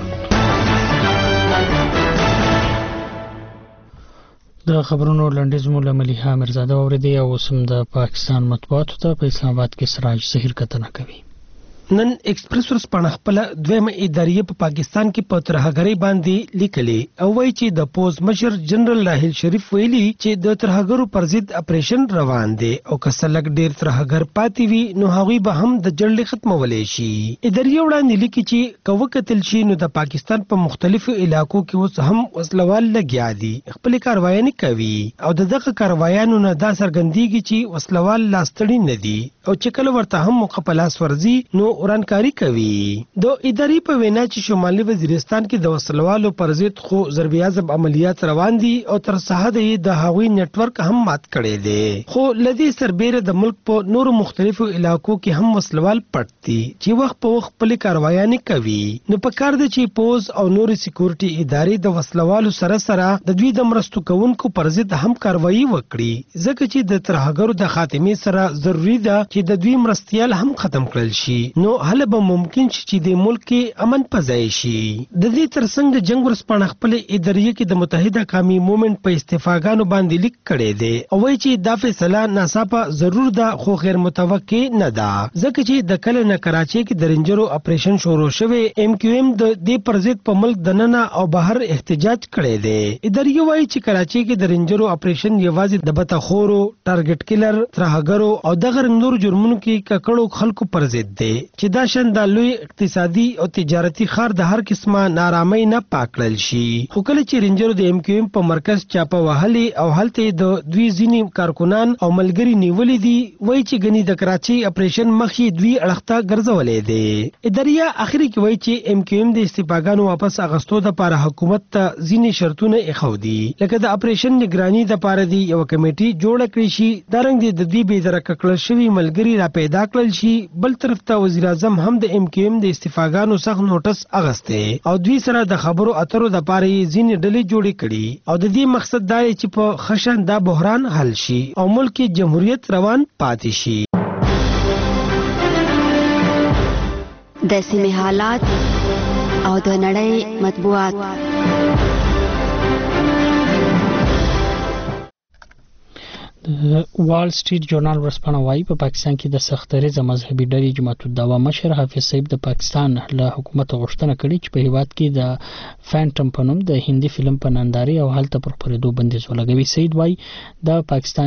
د خبرونو لنډیز مو له ملیحه مرزاده اوریدي او سم د پاکستان مطبوعاتو ته په اسلام آباد کې سراج ظهیر کتنه کوي. نن ایکسپریس ورسپانه خپل دویمه ادارې په پاکستان کې په ترهګرۍ باندې لیکلي او وایي چې د پوز مشر جنرال راحیل شریف ویلي چې د ترهګرو پر ضد اپریشن روان دی او که سلک ډیر ترهګر پاتې وي نو هغوی به هم د جړلې ختمولې شي. ادارې وړاندې لیکي چې که وکتل شي نو د پاکستان په مختلفو علاقو کې اوس هم وسلوال لګیا دي خپلې کاروایانې کوي او د دغه کاروایانو نه دا څرګندېږي چې وسلوال لاستړي نه دي او چې کله ورته هم موقع په لاس ورځي نو ورانکاری کوي. د ادارې په وینا چې شمالي وزیرستان کې د وسلوالو پر ضد خو ضرب عضب عملیات روان دي او تر سهاد یې د هغوی نیټورک هم مات کړی دی، خو لدی سربېره د ملک په نورو مختلفو علاقو کې هم وسلوال پټ دي چې وخت په وخت خپلې کاروایانې کوي. نو په کار ده چې پوز او نورو سکیورټي ادارې د وسلوالو سره سره د دوی د مرستو کوونکو پر ضد هم کاروایی وکړي، ځکه چې د ترهګرو د خاتمې سره ضروری ده چې د دوی مرستیال هم ختم کړل شي. نو هله به ممکن شي چې د ملک کې امن پځای شي. د دې ترڅنګ د جنگ ورسپانه خپل ادارې کې د متحده قومي موومنت په استعفاګانو باندې لیک کړی دی او وایي چې دا فیصله ناڅاپه ضرور ده خو غیر متوقع نه ده، ځکه چې د کله نه کراچۍ کې د رینجرو اپریشن شروع شوی ام کیو ام د دې پر ضد په ملک دننه او بهر احتجاج کړی دی. ادارې وایي چې کراچۍ کې د رینجرو اپریشن یوازې د بتخورو ټارګټ کیلر ترهګرو او دغه نور جرمونو کې ککړو خلکو پر ضد دی چې دا شان د لوی اقتصادي او تجارتي خار د هر قسمه نارامۍ نه پاکړل شي. خو کله چې رینجرو د ام کیو ام په مرکز چاپه وهلې او هلته د دوی ځینې کارکونان او ملګري نیولې دي، وایي چې ګنې د کراچۍ اپریشن مخې دوی اړخته ګرځولې دی. ادارې اخري کې وایي چې ام کیو ام د استعفاګانو واپس اغستو لپاره حکومت ته ځینې شرطونه ایښودي، لکه د اپریشن نگراني لپاره دی یو کمیټي جوړه کړې شي، دارنګ د دې بې درکه کړل شوي ملګري را پیدا کړل شي. بل طرف ته وزیر اعظم هم د ام کیو ام د استعفاګانو سخت نوټس اغسته او دوی سره د خبرو اترو د پاره ځینې ډلې جوړې کړي او د دې مقصد دا دی چې په خشن دا بحران حل شي او ملک کې جمهوریت روان پاتې شي. د سیمې حالات او د نړۍ مطبوعات. وال سټریټ جورنال ورسپانه وايي په پاکستان کې د سختریزه مذهبي ډلې جماعت الدعوه مشر حافظ سیب د پاکستان له حکومت غوښتنه کړې چې په هیواد کې د فانټم په نوم د هندي فلم په ننداري او هلته پر خپرېدو بندیز ولګوي. سید وايي د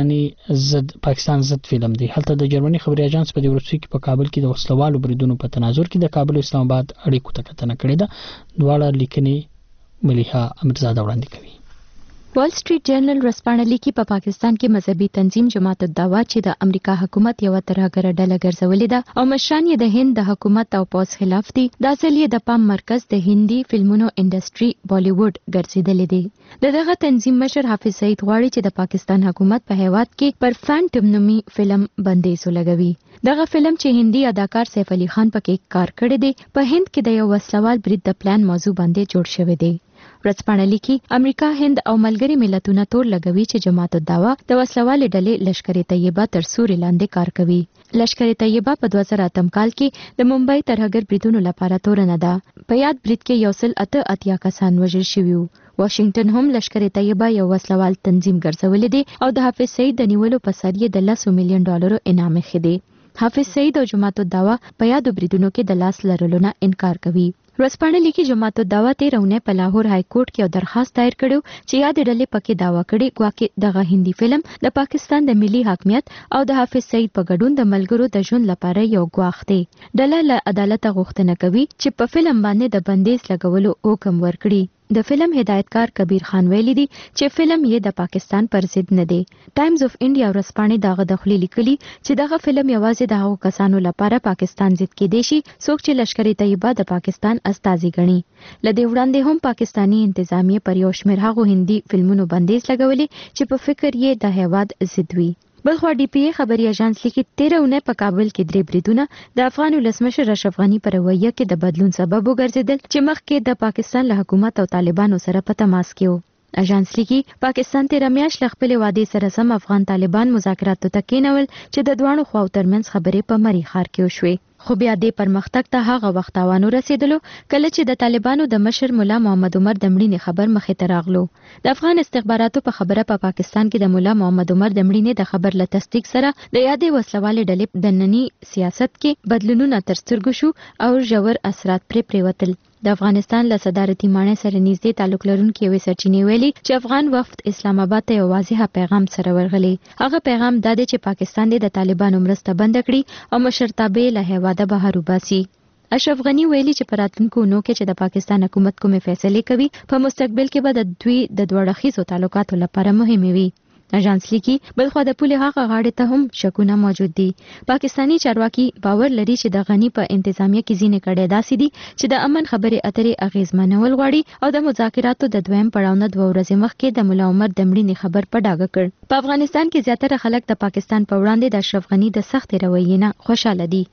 پاکستان ضد فلم دی. هلته د جرمني خبري اژانس په دې ورځو کې په کابل کې د وسلوالو بریدونو په تناظر کې د کابل او اسلام آباد اړیکو ته کتنه کړې ده. دواړه لیکنې ملیحه امرزاده وړاندې کوي. وال سټریټ جرنل ورسپانه لیکي په پاکستان کې مذهبي تنظیم جماعت الدعوه چې د امریکا حکومت یو ترهګره ډله ګرځولې ده او مشران یې د هند د حکومت او پوز خلاف دي. دا ځل یې د پام مرکز د هندي فلمونو انډستری بالیووډ ګرځیدلې دي. دغه تنظیم مشر حافظ سعید غواړي چې د پاکستان حکومت په هیواد کې پر فانټم نومي فلم بندیز ولګوي. دغه فلم چې هندي اداکار سیف علي خان پکې کار کړی دی په هند کې د یو وسلوال برید د پلان موضوع باندې جوړ شوی دی. ورځپاڼه لیکي امریکا هند او ملګري ملتونه تور لګوي چې جماعت الدعوه د وسلوالې ډلې لشکر طیبه تر سوري لاندې کار کوي. لشکر طیبه په 2008 کال کې د ممبئی ترهګر بریدونو لپاره تورنه ده. په یاد برید کې 188 کسان وژل شوي وو. واشنگټن هم لشکر طیبه یو وسلوال تنظیم ګرځولې دي او د حافظ سعید د نیولو په سر یې د $10 ملیون انعام خېدي. حافظ سعید او جماعت الدعوه په یادو بریدونو کې د لاس لرلو نه انکار کوي. ورځپاڼه لیکي جماعت الدعوه تیرونه په لاهور های کورټ کې یو درخواست دایر کړو چې یاد ډلې پکې داوا کړي ګواکې دغه هندي فلم د پاکستان د ملي حاکمیت او د حافظ سعید په ګډون د ملګرو د ژوند لپاره یو ګواښ دی. ډله له عدالت غوښتنه کوي چې په فلم باندې د بندیز لګولو حکم ورکړي. د فلم هدایتکار کبیر خان ویلي دي چې فلم یې د پاکستان پر ضد نه دی. ټایمز اف انډیا ورځپاڼې دغه دخلي لیکلي چې دغه فلم یوازې د هغو کسانو لپاره پاکستان ضد کېدی شي څوک چې لشکر طیبه د پاکستان استازي ګڼي. لدې وړاندې هم پاکستانی انتظامیه پر یو شمېر هغو هندي فلمونو بندیز لګولي چې په فکر یې د هیواد ضد وي. بلخوا ډي پی ای خبري اژانس لیکي 13 په کابل کې 3 بریدونه د افغان ولسمشر اشرف غنی پر رویه کې د بدلون سبب وګرځیدل چې مخکې د پاکستان له حکومت او طالبانو سره په تماس کې وو. اژانس لیکي پاکستان 13 میاشتې له خپل وعده سره سم افغان طالبان مذاکراتو ته کېنول چې د دوانو خواو ترمنځ خبرې په مری خار کې وشوي. خو بیا دې پرمختګ ته هغه وخت تاوان ورسېدلو کله چې د طالبانو د مشر مولا محمد عمر د مړینې خبر مخې ته راغلو. د افغان استخباراتو په خبره په پاکستان کې د مولا محمد عمر د مړینې د خبر له تصدیق سره د یادې وسلوالې ډلې د ننني سیاست کې بدلونونه تر سترګو شو او ژور اثرات پرې پریوتل. د افغانستان له صدارتي ماڼۍ سره نږدې تعلق لرونکي یوې سرچینې ویلي چې افغان وفد اسلام آباد ته یو واضح پیغام سره ورغلی. هغه پیغام دا دی چې پاکستان دې د طالبانو مرسته بند کړي او مشرتابه له هیواده بهر وباسي. اشرف غنی ویلي چې په راتلونکو نو کې چې د پاکستان حکومت کومې فیصلې کوي په مستقبل کې به د دوی د دوړخیزو تعلقاتو لپاره مهمې وي. اژانس لیکي بلخوا د پولې هغه غاړې ته هم شکونه موجود دي. پاکستانی چارواکي باور لري چې د غنی په انتظامیه کې ځینې کړي داسې دي چې د امن خبرې اترې اغیزمنول غواړي او د مذاکراتو د دویم پړاو نه 2 ورځې مخکې د مولا عمر د مړینې خبر په ډاګه کړ. په افغانستان کې زیاتره خلک د پاکستان په وړاندې د اشرف غنی د سخت رویې نه خوشاله دي.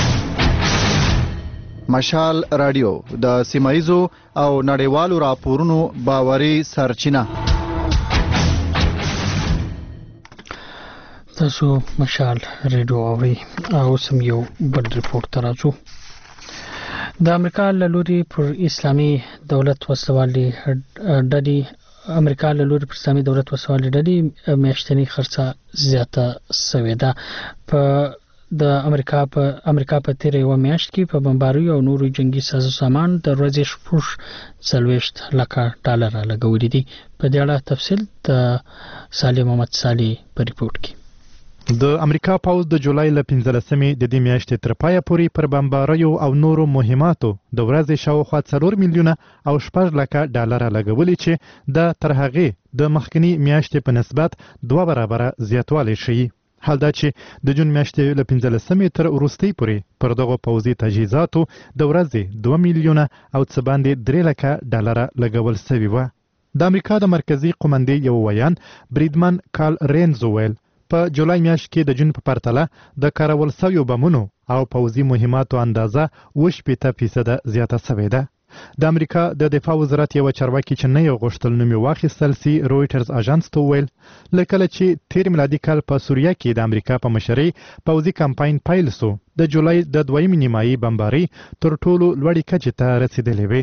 مشال رادیو د سیمایزو او نړیوالو راپورونو باوري سرچینه. تاسو مشال ریډیو اوري او سم یو بل ریپورت ترازو. د امریکا له لوري پر اسلامي دولت وسلوالې ډلې میاشتنی خرڅه زیاته شوې ده. د امریکا په تیر یو میاشت کې په بمباریو او نورو جنگي سازو سامان د ورځې 40 لک ډالر لګولې دي. په دې اړه تفصیل د سالم محمد صالح په ریپورت کې. د امریکا پوځ د جولای له 15مې د دې میاشتې تر پایه پورې پر بمباریو او نورو مهماتو د ورځې شاوخوا 4 میلیونه او 6 لک ډالر لګولې چې د تر هغې د مخکنی میاشتې په نسبت 2 برابره زیاتوالی شي. حال دا چې د جون میاشتې له 15مې تر وروستۍ پورې پر دغه پوځي تجهیزاتو د ورځې 2 میلیونه او څه باندې 3 لک ډالر لګول شوي وو. د امریکا د مرکزی قومندې یو ویان بریدمن کارل رینز ویل په جولای میاشت کې د جون په پرتله د کارول شویو بمونو او پوځي مهماتو اندازه 80% زیاته شوې ده. د امریکا د دفاع وزارت یو چارواکي چې نه یو غوښتل نوم واخیستل سي رويټرز اژانس ته ویل لکه چې 13 میلادي کال په سوریه کې د امریکا په مشرۍ پوځي کمپاین پیل سو د جولای د 2 نیمایي بمباري تر ټولو لوړې کچې ته رسیدلې وې.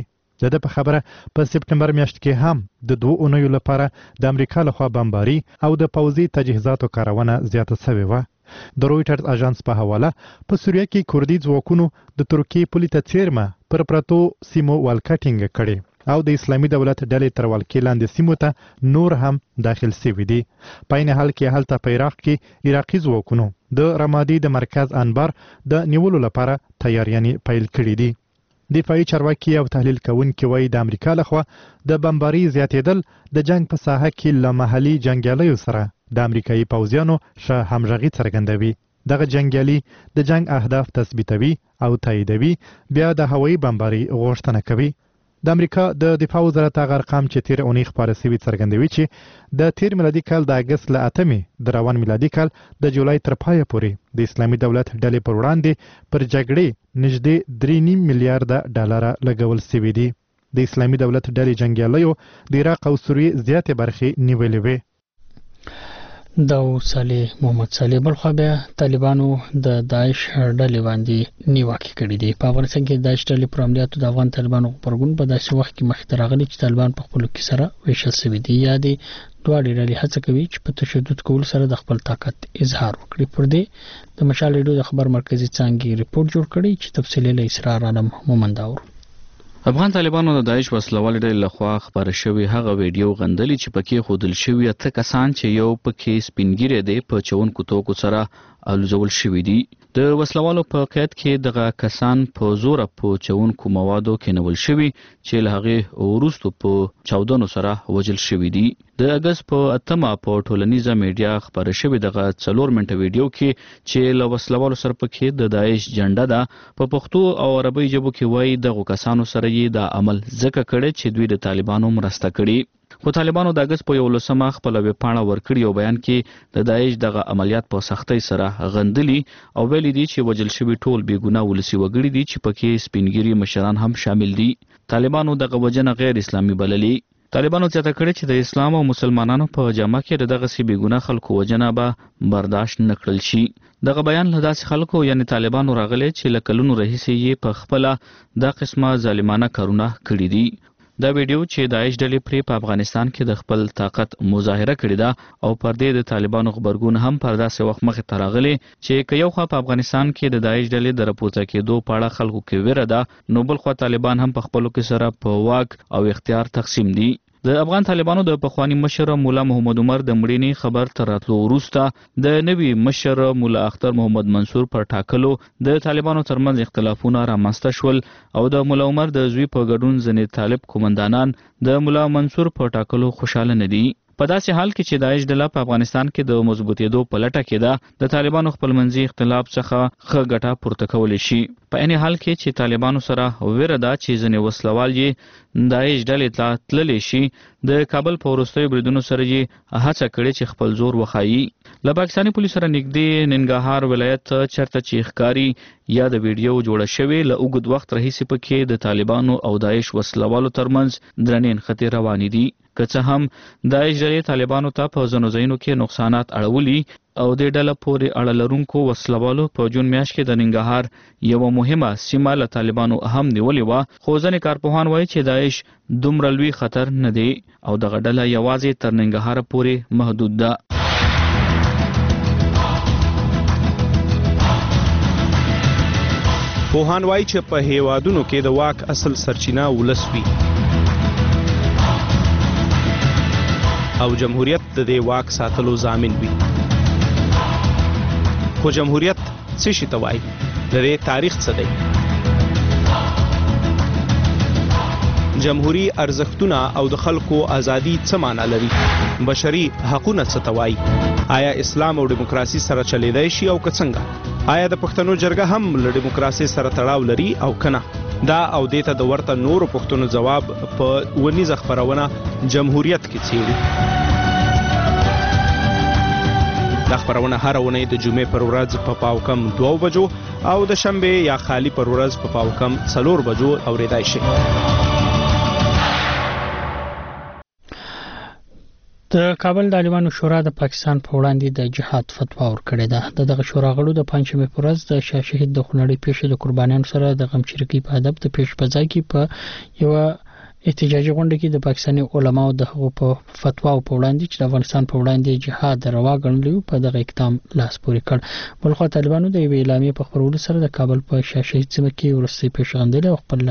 د په خبره په سپټمبر میاشت کې هم د 2 اونیو لپاره د امریکا لخوا بمباري او د پوځي تجهیزاتو کارونه زیاته شوې و. د رويټرز اژانس په حواله په سوریه کې کوردي ځواکونو د ترکیې پولي ته څیرمه پر پرتو سیمو والکټینګ کړي او د اسلامي دولت ډلې تر ولکې لاندې سیمو ته نور هم داخل شوي دي. په عین حال کې هلته په عراق کې عراقي ځواکونو د رمادي د مرکز انبار د نیولو لپاره تیاریانې پیل کړې دي. دفاعي چارواکي او تحلیل کوونکي وایي د امریکا لخوا د بمباري زیاتېدل د جنگ په ساحه کې له محلي جنګیالیو سره د امریکایي پوځیانو ښه همغږي څرګندوي. دغه جنګیالي د جنگ اهداف تثبیتوي او تاییدوي، بیا د هوایي بمباري غوښتنه کوي. د امریکا د دفاع وزارت هغه ارقام چې تیر اونۍ خپاره شوي څرګندوي چې د تیر میلادي کال د اګست له 8 د روان میلادي کال د جولای تر پایه پورې د اسلامي دولت ډلې پر وړاندې پر جګړې نږدې 3.5 میلیارډ ډالر لګول شوي دي. د اسلامي دولت ډلې جنګیالیو د عراق او سوریې زیاتې برخې نیولې وې. د صالح محمد صالح بلخوا بیا طالبانو د داعش ډلې باندې نیوکه کړې دي. په افغانستان کې د داعش ډلې پر عملیاتو د افغان طالبانو پرګون په داسې وخت کې مخ ته راغلي چې طالبان په خپل کې سره ویشل شوي دي. یا د دوه ډلې هڅه کوي چې په تشدد کول سره د خپل طاقت اظهار وکړي. پر دې د مشال ریډیو د خبر مرکزی څانګې ریپورت جوړ کړی چې تفصیلي له اسرار عالم مومنداور. افغان طالبانو د داعش وسلوال ډلې لخوا خبره شوی هغه ویډیو غندلې چې پکې خودل شوی اته کسان چې یو پکې سپینګیره دی په چونکو توکو سره الوزول شوی دي. د وسلوالو په قید کې دغه کسان په زور په چونکو موادو کې نول شوی چې له هغه وروسته په چاودنو سره وجل شوی دي. د اگست په 8 په ټولنیزه میډیا خبره شوی دغه 4 منټه ویډیو کې چې له وسلوالو سره پکې د داعش جنډه ده په پښتو او عربي ژبه کې وایي دغه کسانو سره یې د عمل ځکه کړي چې دوی د طالبانو مرسته کړي. خو طالبانو د اگست په 11 خپل ویب پاڼه ورکړی او بیان کې د داعش دغه عملیات په سختۍ سره غندلي او ویلي دي چې وجل شوی ټول بیګناه ولسی وګړي دي چې پکې سپینګيري مشران هم شامل دي. طالبانو دغه وجنه غیر اسلامي بللي. طالبانو څه کړی چې د اسلام او مسلمانانو په جامه کې دغه سی بیګناه خلکو وجنه به برداشت نکړل شي. دغه بیان له داسې خلکو یعنی طالبانو راغلي چې لکلونو رئیسي یې په خپل د قسمه ظالمانه کارونه کړی دي. دا ویډیو چې داعش ډلې پرې په افغانستان کې د خپل طاقت مظاهره کړې ده او پر دې د طالبانو خبرګون هم پر داسې وخت مخ ته راغلي چې که یو خوا په افغانستان کې د داعش ډلې د راپورته کېدو په اړه خلکو کې ویره ده، نو بل خوا طالبان هم په خپلو کې سره په واک او اختیار تقسیم دي. د افغان طالبانو د پخوانی مشر مولا محمد عمر د مړینې خبر تر راتلو وروسته د نوي مشر مولا اختر محمد منصور پر ټاکلو د طالبانو ترمنځ اختلافونه رامنځته شول او د مولا عمر د زوی په ګډون ځینې طالب قومندانان د مولا منصور په ټاکلو خوشاله نه دي. په داسې حال کې چې داعش ډله په افغانستان کې د مضبوطېدو په لټه کې ده، د طالبانو خپلمنځي اختلاف څخه ښه ګټه پورته کولی شي. په عین حال کې چې طالبانو سره ویره ده چې ځینې وسلوال یې داعش ډلې ته تللی شي، د کابل په وروستیو بریدونو سره یې هڅه کړې چې خپل زور وښایي. له پاکستاني پولیسو سره نږدې ننګرهار ولایت چرته چې ښکاري یا د ویډیو جوړه شوې له اوږد وخت راهیسې پکې د طالبانو او داعش وسلوالو ترمنځ درنې نښتې روانې دي. که څه هم داعش ډلې طالبانو ته په ځینو ځایونو کې نقصانات اړولي او د ډله پورې اړه لرونکو وسلوالو په جون میاشت کې د ننګرهار یوه مهمه سیمه له طالبانو هم نیولې وه، خو ځینې کارپوهان وایي چې داعش دومره لوی خطر نه دی او دغه ډله یوازې تر ننګرهار پورې محدود ده. پوهان وایي چې په هیوادونو کې د واک اصل سرچینه ولس وي او جمهوریت د دې واک ساتلو ضامن وي. خو جمهوریت څه شي ته وایي؟ د دې تاریخ څه دی؟ جمهوری ارزښتونه او د خلکو ازادي څه معنا لري؟ بشري حقونه څه ته وایي؟ آیا اسلام او دیموکراسي سره چلیدای شي او که څنګه؟ آیا د پښتنو جرګه هم له دیموکراسي سره تړاو لري او کنه؟ دا او دیته د ورته نورو پښتنو ځواب په ونیزه خبرونه جمهوریت کې څیړي. دا خبرونه هر ونې د جمعې پر ورځ په پاوکم 2 بجو او د شنبه یا خالی پر ورځ په پاوکم 4 بجو اوریدای شي. د کابل د عالمانو شورا د پاکستان په وړاندې د جهاد فتوا ورکړې ده. دغه شورا غړو د پنځمې پر ورځ د شاه شهید د خونړۍ پیښې د قربانیانو سره د غم شریکۍ په هدف د پیش په ځای کې په یو احتجاجي غونډه کې د پاکستاني علماو د هغو په فتوا په وړاندې چې د افغانستان په وړاندې جهاد روا ګڼلی په دغه اقدام لاس پورې کړ. بلخو طالبانو د یوې اعلامیې په خپرولو سره د کابل په شاه شهید سیمه کې وروستۍ پیښندل او خپل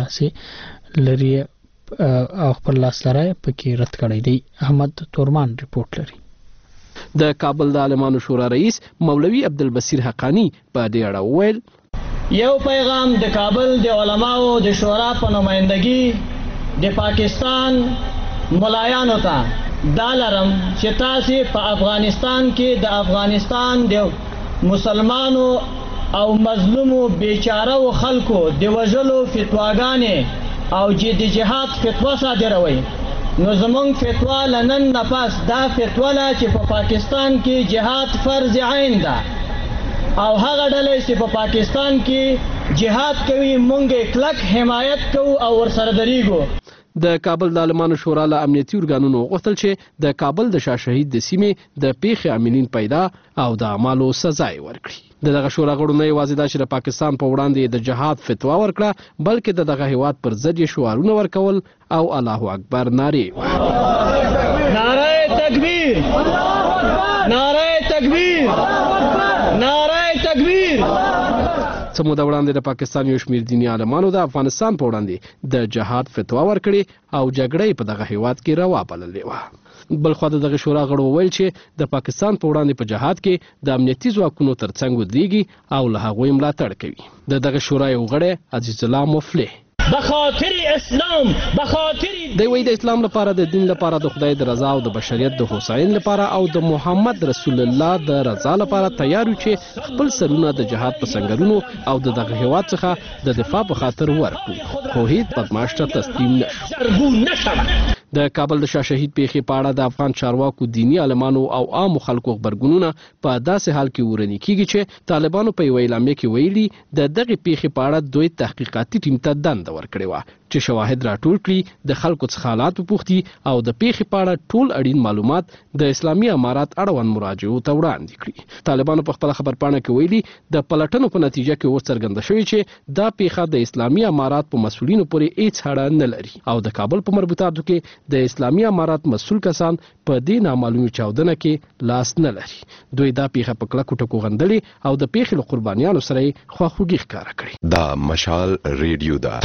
لاس لرای پکې رد کړی دی. احمد تورمان ریپورت لري. د کابل د عالمانو شورا رئیس مولوي عبدالبصیر حقانی په دې اړه وویل یو پیغام د کابل د علماو د شورا په نمائندګي د پاکستان ملایانو ته دا لرم چې تاسو په افغانستان کې د افغانستان د مسلمانو او مظلومو بیچاره خلکو د وژلو فتواګانې او د جهاد فتوا صادروي. نو زمونږ فتوا لنن نفس دا فتوا چې په پاکستان کې جهاد فرض عین ده او هغه ډلې چې په پاکستان کې جهاد کوي مونږ کلک حمایت کوو او ورسره دریږو. د کابل د عالمانو شورا له امنیتي ارګانونو غوښتل چې د کابل د شاه شهید د سیمې د پیښې عاملین پیدا او د اعمالو سزا ورکړي. دغه شورا غړو نه یوازې دا چې د پاکستان په وړاندې د جهاد فتوا ورکړه بلکې د دغه هیواد پر ضد شعارونه ورکول او الله اکبر نعرې نعره تکبیر نعره تکبیر نعره تکبیر. څه موده وړاندې د پاکستان یو شمېر دیني عالمانو د افغانستان په وړاندې د جهاد فتوا ورکړې او جګړه په دغه هیواد کې روا بللې وه. بلخو د دغه شورا غړو وویل چې د پاکستان په وړاندې په جهاد کې د امنیتي ځواکونو ترڅنګ ودرېږي او له هغوی ملاتړ کوي. د دغه شورا یو غړی عزیز الله مفلح بخاطر اسلام بخاطر دی وی د اسلام لپاره د دین لپاره د خدای د رضا او د بشریت د هوساین لپاره او د محمد رسول الله د رضا لپاره تیار یو چې خپل سرونه د جهاد په سنگرونو او دغه هیواد څخه د دفاع په خاطر ورکړو خو هیڅ بدمعاش ته تسلیم نشو. د کابل د شاه شهید پیښې په اړه د افغان چارواکو دینی عالمانو او عام خلکو خبرګونونه په داسې حال کې ورني کیږي چې طالبانو په یوه اعلامیه کې ویلي د دغه پیښې په اړه دوی تحقیقاتي ټیم ته دنده ورکړې وه چې شواهد راټول کړي د خلکو څخه حالات وپوښتي او د پیښې په اړه ټول اړین معلومات د اسلامي امارات اړوند مراجعو ته وړاندې کړي. طالبانو په خپل خبرپاڼه کې ویلي د پلټنو په نتیجه کې ورڅرګنده شوی چې دا پیښه د اسلامي امارات په مسؤلینو پورې هیڅ اړه نه لري او د کابل په مربوطاتو کې د اسلامي امارات مسؤل کسان په دې نامعلومه چاودنه کې لاس نه لري. دوی دا پیښه په کلکو ټکو غندلې او د پیښې له قربانیانو سره خواخوږي ښکاره کړې. دا مشال ریډیو دا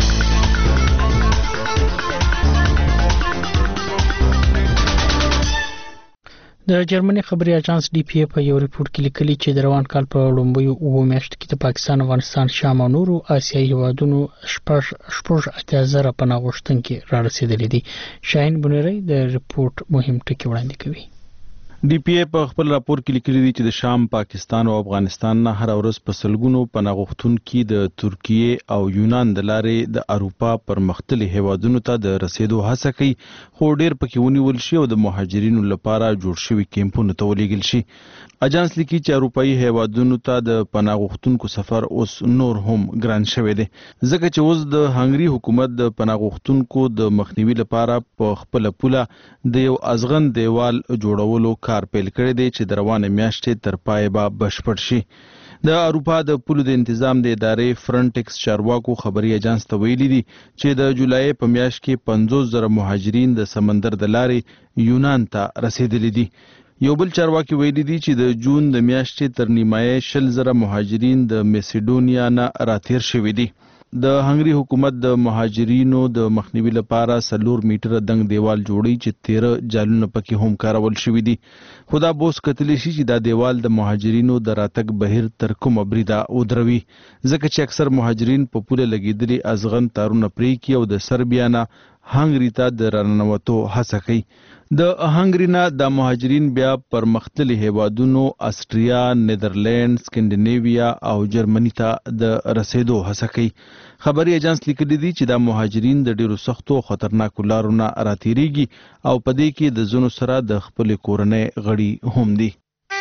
د جرمني خبري اژانس ډي پی په یو ریپورت کې لیکلي چې د روان کال په لومړیو 9 میاشتو کې د پاکستان، افغانستان، شام او نورو آسیایي هیوادونو 8.8 پناه غوښتونکي را رسیدلي دي. شاهین بنيري د ریپورت مهم ټکي وړاندې کوي. ډي پی په خپل راپور کې لیکلي دي چې د شام، پاکستان او افغانستان نه هر ورځ په سلګونو پناه غوښتونکي د ترکیه او یونان د لارې د اروپا پر مختلف هیوادونو ته د رسیدو هڅه کوي، خو ډېر پکې ونیول شي او د مهاجرینو لپاره جوړ شوي کیمپونو ته ولېږل شي. اجانس لیکي چې اروپایي هیوادونو ته د پناه غوښتونکو سفر اوس نور هم ګران شوی دی، ځکه چې اوس د هنګري حکومت د پناه غوښتونکو د مخنیوي لپاره په خپل پوله د یو ازغن دیوال جوړولو کار پیل کړی دی چې د روانه میاشتې تر پای به بشپړ شي. د اروپا د پولو د تنظیم د ادارې فرنټکس چارواکو خبري اجانس ته ویلي دي چې د جولای په میاشت کې 50,000 مهاجرین د سمندر د لارې یونان ته رسیدلي دي. یو بل چارواکي ویلي دي چې د جون د میاشتې تر نیمایي 20,000 مهاجرین د میسیډونیا نه راتیر شوي دي. د هنګري حکومت د مهاجرینو د مخنیوي لپاره 4 میټره دنګ دیوال جوړی چې 13 جالونه پکې هم کارول شوي دي. خدا بوس کتلی شي چې دا دیوال د مهاجرینو د راتګ بهیر تر کومه بریده ودروي، ځکه چې اکثر مهاجرین په پوله لګیدلي ازغن تارونه پرې کی او د سربیا نه هنګري ته د راننوتو هڅه کوي. د هنګري نه د مهاجرین بیا پر مختلف هیوادونو استریا، نیدرلند، سکندینیویا او جرمني ته د رسیدو هڅه کوي. خبري اجانس لیکلي دي چې دا مهاجرین د ډیرو سختو خطرناکو لارو نه راتېریږي او په دې کې د ځینو سره د خپل کورنۍ غړي هم دي.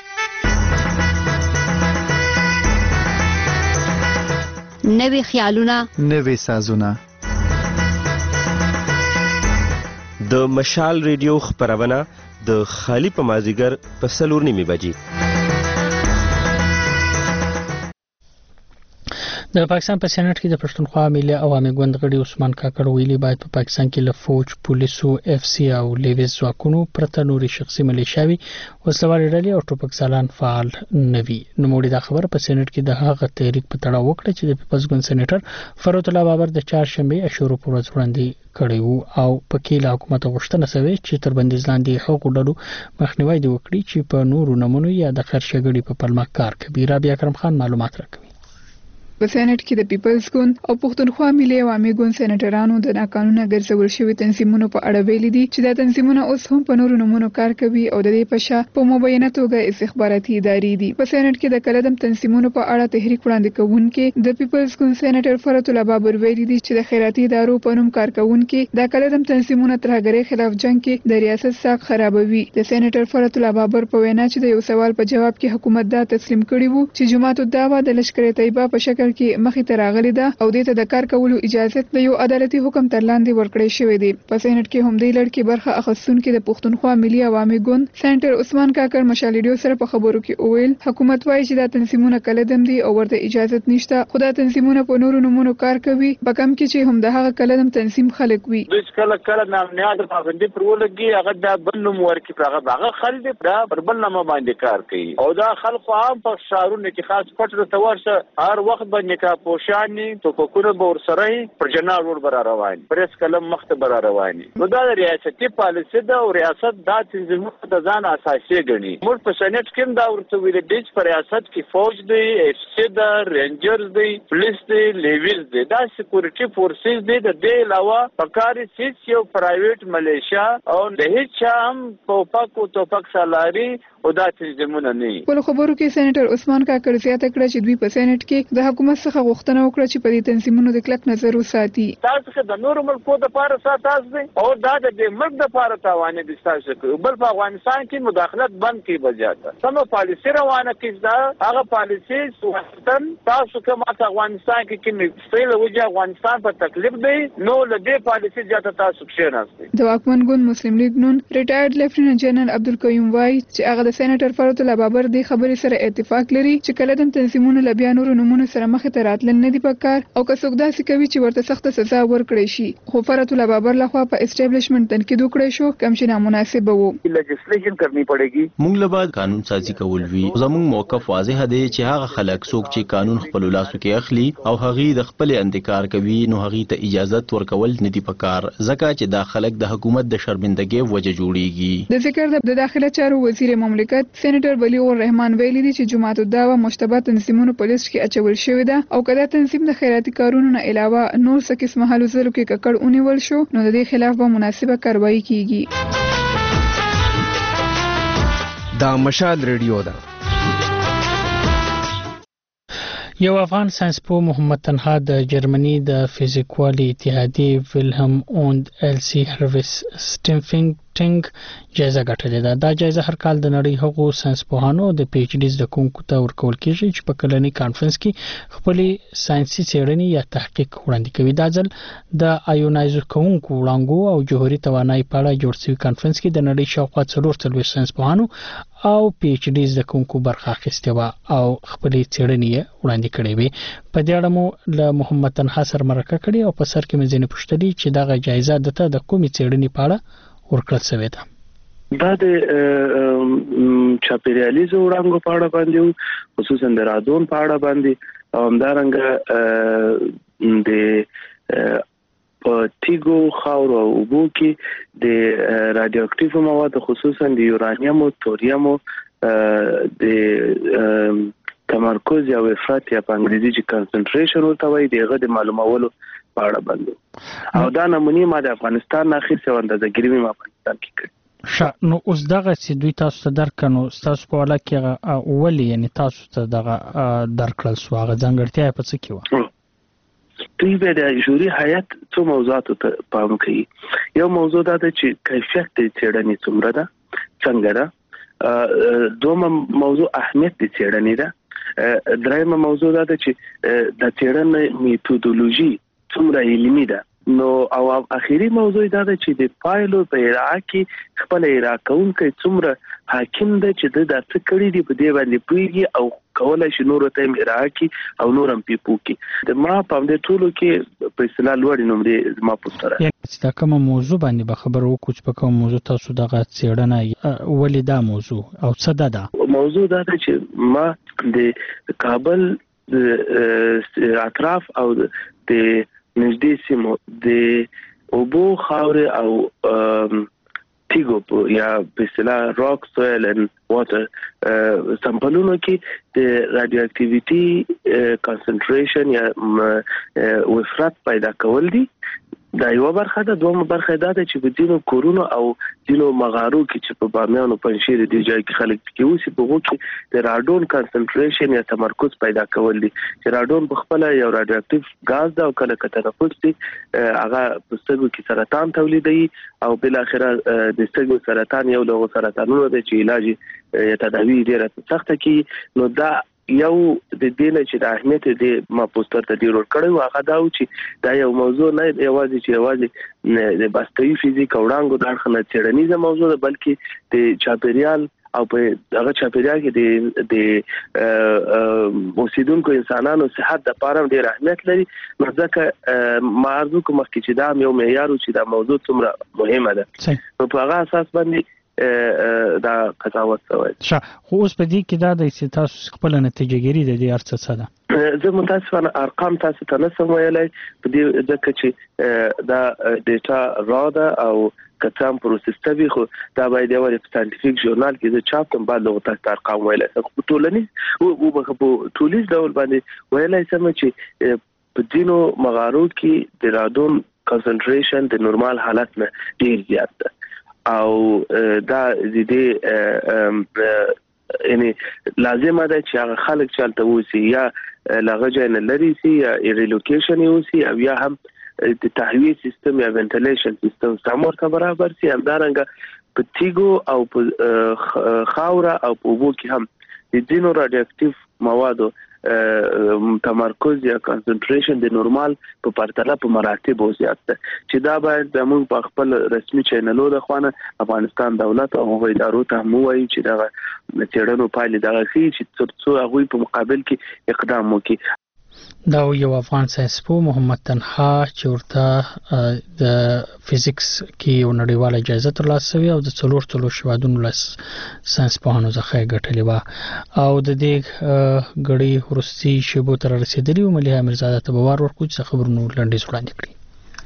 نوې خیالونه، نوې سازونه. د مشال ریډیو خبرونه د خالی په مازیګر په 4:30 بجې. د پاکستان په سېنات کې د پښتونخوا ملي عوامي ګوند غړي عثمان کاکړ ویلي باید په پاکستان کې له فوج، پولیسو، اف سی او لیویز ځواکونو پرته نوري شخصي ملیشیاوي وسلوالې ډلې او ټوپکسالان فعال نه وي. نوموړي دا خبره په سېنات کې د هغه تحریک په تړاو وکړه چې د پیپلز ګوند سېنیټر فروت الله بابر د چهارشنبه اشورو پر ورځ وړاندې کړی وو او په کې له حکومت غوښتنه شوې چې تر بندیز لاندې حقوقو ډلو مخنیوي وکړي چې په نورو نمونو یا د خرچګړي په پلمه کار کوي. رابعه اکرم خان معلومات راکوي. په سېنات کې د پیپلز ګوند او پښتونخوا ملي عوامي ګوند سېنیټرانو د ناقانونه ګرځول شوی تنظیمونو په اړه ویلي دي چې دا تنظیمونه اوس هم په نورو نمونو کار کوي او د دې په شا په مبینه توګه استخباراتي ادارې دي. په سېنات کې د کلدم تنظیمونو په اړه تحریک وړاندې کوونکي د پیپلز ګوند سېنیټر فرات الله بابر ویلي دي چې د خیراتي ادارو په نوم کار کوونکي د کلدم تنظیمونو ترهګرۍ خلاف جنگ کې د ریاست ساق خرابوي. د سېنیټر فرات الله بابر په وینا چې د یو سوال په جواب کې حکومت دا تسلیم کړی وو چې جماعت الدعوه د لشکر طیبه په شکل کې مخې ته راغلي ده او دې ته د کار کولو اجازه د یو عدالتي حکم تر لاندې ورکړی شوی دی. په سېنات کې هم د لړ کې برخه اخیستونکو د پښتونخوا ملي عوامي ګوند سېنیټر عثمان کاکړ مشال ډیو سره په خبرو کې اویل حکومت وايي چې دا تنظیمونه کلدم دي او ورته اجازه نشته، خو دا تنظیمونه په نورو نمونو کار کوي په کم کې چې هم د هغه کلدم تنظیم خلک وي. د کله نامنیاد پابندي پر ولګي هغه د بل نوم ورکی پر هغه خلک دا پر بل نامه باندې کار کوي او دا خلک عام په شهرونو کې خاص پټ ته ورشه هر وخت باندې کا پوشانی توپکونه به ورسره پر جنرال ور بر روان پریس کلم مخته بر روان نو دا ریاستي پالیسي دا او ریاست دا تنظیمونه د ځان اساسي ګڼي. موږ په سېنات کې دا ورته ویل دي چې پر ریاست کې فوج دی، اف سی دا، رینجرز دی، پولیس دی، لیویز دی، دا سکیورټي فورسز دی. د دې علاوه پکاري چې یو پرایویټ ملیشیا او د هیڅ هم توپک سالاري او دا تنظیمونه نه. په خبرو کې سېنیټر عثمان کاکړ زیاته کړه چې دوی په سېنات کې د حکومت څخه غوښتنه وکړه چې په دې تنظیمونو د کلک نظر وساتي. تاسو د نورو ملکو د پاره ساتاس دي او دا د ملک د پاره تاوان دي تاسو کوي بل په افغانستان کې مداخلت بند کی بجاته سم پالیسي روانه کیږي دا هغه پالیسي سوستن تاسو کوم افغانستان کې کې فعل وجه افغانستان په تکلیف دی نو له دې پالیسي جاته تاسو کښیناستئ. د واکمن ګوند مسلم لیگ نون ریټایرډ لیفټیننټ جنرال عبدالقیوم وای چې هغه د سېنیټر فرات الله بابر د خبرې سره اتفاق لري چې کله د تنظیمونو ل بیا نورو نمونه سره مخ ته راتلل نه دی پکار او که څوک داسې کوي چې ورته سخت سزا ورکړي شي. خو فرات الله بابر لخوا په اسټابلیشمنت تنقید وکړي شو کوم چې نامناسب وو. لیجسلیشن کرنی پړيږي. موږ له بعد قانون سازي کول وی زموږ موقف واضح دی چې هغه خلک څوک چې قانون خپل لاسو کې اخلي او هغه د خپل انتکار کوي نو هغه ته اجازه ورکول نه دی پکار ځکه چې دا خلک د حکومت د شرمندګۍ وجه جوړیږي. د ذکر د داخله چارو وزیر مملکت سېنیټر بلیغ الرحمن ویلي دي چې جماعت الدعوه مشتبه تنظیمونو په لیست کې اچول شوی ده او کله تنظیم د خیراتي کارونو نه علاوه نور څه قسمه حل زلو کې ککړ اونیول شو نو د دې خلاف به مناسبه کاروایی کیږي. دا مشال ریډیو ده. یو افغان ساينسپوه محمد تنها د جرمني د فزیکوالي اتحادیې ویلهم اوند السی هرویس سټینفینګ جایزه ګټلې ده. دا جایزه هر کال د نړۍ هغو ساينسپوهانو د پی ایچ ډي زده کوونکو ته ورکول کیږي چې په کلني کانفرنس کې خپل ساينسي څېړنې یا تحقیق وړاندې کوي. دا ځل د آیونایز کوونکو وړانګو او جوهري توانایي په اړه جوړ شوی کانفرنس کې د نړۍ شاوخوا 440 ساينسپوهانو او پی ایچ ډي زده کوونکو برخه اخیستې و او خپل څېړنې وړاندې کړې وې. په دې اړه مو له محمد تنها سره مرکه کړې او په سر کې مې ځینې پوښتنې چې دغه جایزه دته د کومې څېړنې په اړه ورکړل شوې ده. دا د چاپیریالیزو وړانګو په اړه باندې خصوصا د رادون په اړه باندې او همدارنګه د تیګو خاور او اوبو کې د رادیواکټیو مواد خصوصا د یورانیم او توریم د تمرکز یا افراط یا په انګریزي چې کنسنټریشن ورته وایي دغه د معلوماتو په اړه باندې او دا نمونه ما د افغانستان اخر څه اندازه ګیرمي ما افغانستان کې کړ. نو اوس دغه چې دوی تاسو ته درکنو تاسو په ولا کې اولی یعنی تاسو ته دغه درکړل سو هغه ځانګړتیا په څه کې و؟ دوی به د جوري هیئت څو موضوعات ته پام کوي. یو موضوع دا ده چې کیفیت د څېړنې څومره ده څنګه ده، دومره موضوع اهمیت د څېړنې ده، درېمه موضوع دا ده چې د څېړنې میتودولوژي څومره علمي ده، نو او اخیری موضوع دا ده چې د پایلو په اړه کې خپل اراکون کې څومره حاکم د چې د څه کړی دی په دې باندې پویږي او کولای شي نور ته مراعات کی او نورم پیپو کی د ما په دې ټولو کې په اصطلاح لوړ نومرې ما پوسټره چې دا کوم موضوع باندې به خبر وکړو چې په کوم موضوع تاسو دغه څېړنه ولې دا موضوع او څه ده موضوع دا چې ما د کابل د اطراف او د نږدې سیمو د اوبو خاورې او تیګو یا په اصطلاح راک سویل اند واټر سمپلونو کې د رادیو اکټیویټي کانسنټریشن یا وفرت پیدا کول دي دا یو برخه ده. دومره برخه ده چې په دینو کورونو او دینو مغارو کې چې په بامیانو پنځیر دي ځای کې خلک کې اوسې په وګ کې د راډون کانسنټریشن یا تمرکز پیدا کول دي چې راډون په خپل یو رادیو اکټیو غاز ده او کله کته تنفس دي هغه په سترګو کې سرطان تولیدوي او بل اخره د سترګو سرطان یو له سرطانونو د چې علاج یا تداوی ډیره سخته کی نو دا یو د دینه چې د اهمیت د ما پوسټر ته ډیر ور کړو هغه دا و چې دا یو موضوع نه یوازې د باستوي فزیک او وړاندو د اړخ نه څېړنیزه موضوع ده بلکې د چاپیریال او په هغه چاپیریال کې د اوسیدونکو انسانانو صحت لپاره ډیر اهمیت لري نو ځکه ما ارزو کوم چې دا یو معیار چې دا موضوع څومره مهمه ده نو په هغه اساس باندې دا قضاوت شوی خو اوس په دې کې دا د تاسو خپل نتیجهګيري د دې ارڅ څه ده زه متاسفانه ارقام تاسو ته نسم ویلای په دې ځکه چې دا ډیټا را ده او کتام پروسس ته خو دا باید یو ساينټیفیک ژورنال کې د چاپ کوم بعد لغت تاسو ارقام ویلای په ټولنیز او په ټولیز ډول باندې ویلای سم چې په دینو مغارو کې د رادون کانسنټریشن د نورمال حالت نه ډیر زیات ده او دا دې یعنی لازمه ده چې هغه خلک چالتو وسی یا لغجن لري سي یا ریلوکیشن وسی او یا هم د تهویه سیستم یا وینټیلیشن سیستم سمور ته برابر سي همدارنګه په تیګو او په خاوره او په وبو کې هم د دینو رادیو اکټیو موادو تمرکز یا کانسنټریشن د نورمال په پرتله په مراتب زیات ده چې دا باید موږ په خپل رسمي چینلونو د خوانه افغانستان دولت او ادارو ته مو وایي چې دا څېړنو پایلې دغه شي چې څو هغه په مقابل کې اقدام وکړي. دا یو افغان ساينسپوه محمد تنها چې ورته د فزیکس کې یو نړیواله جایزه ترلاسه شوې او د څلور شوادونو لاس ساينسپوهانو څخه ګټلې و او د دې غړي ورستي شبو تر رسیدلی و ملي امیرزاده ته بوار ورکو چې خبرونو لنډیز وړاندې کړي.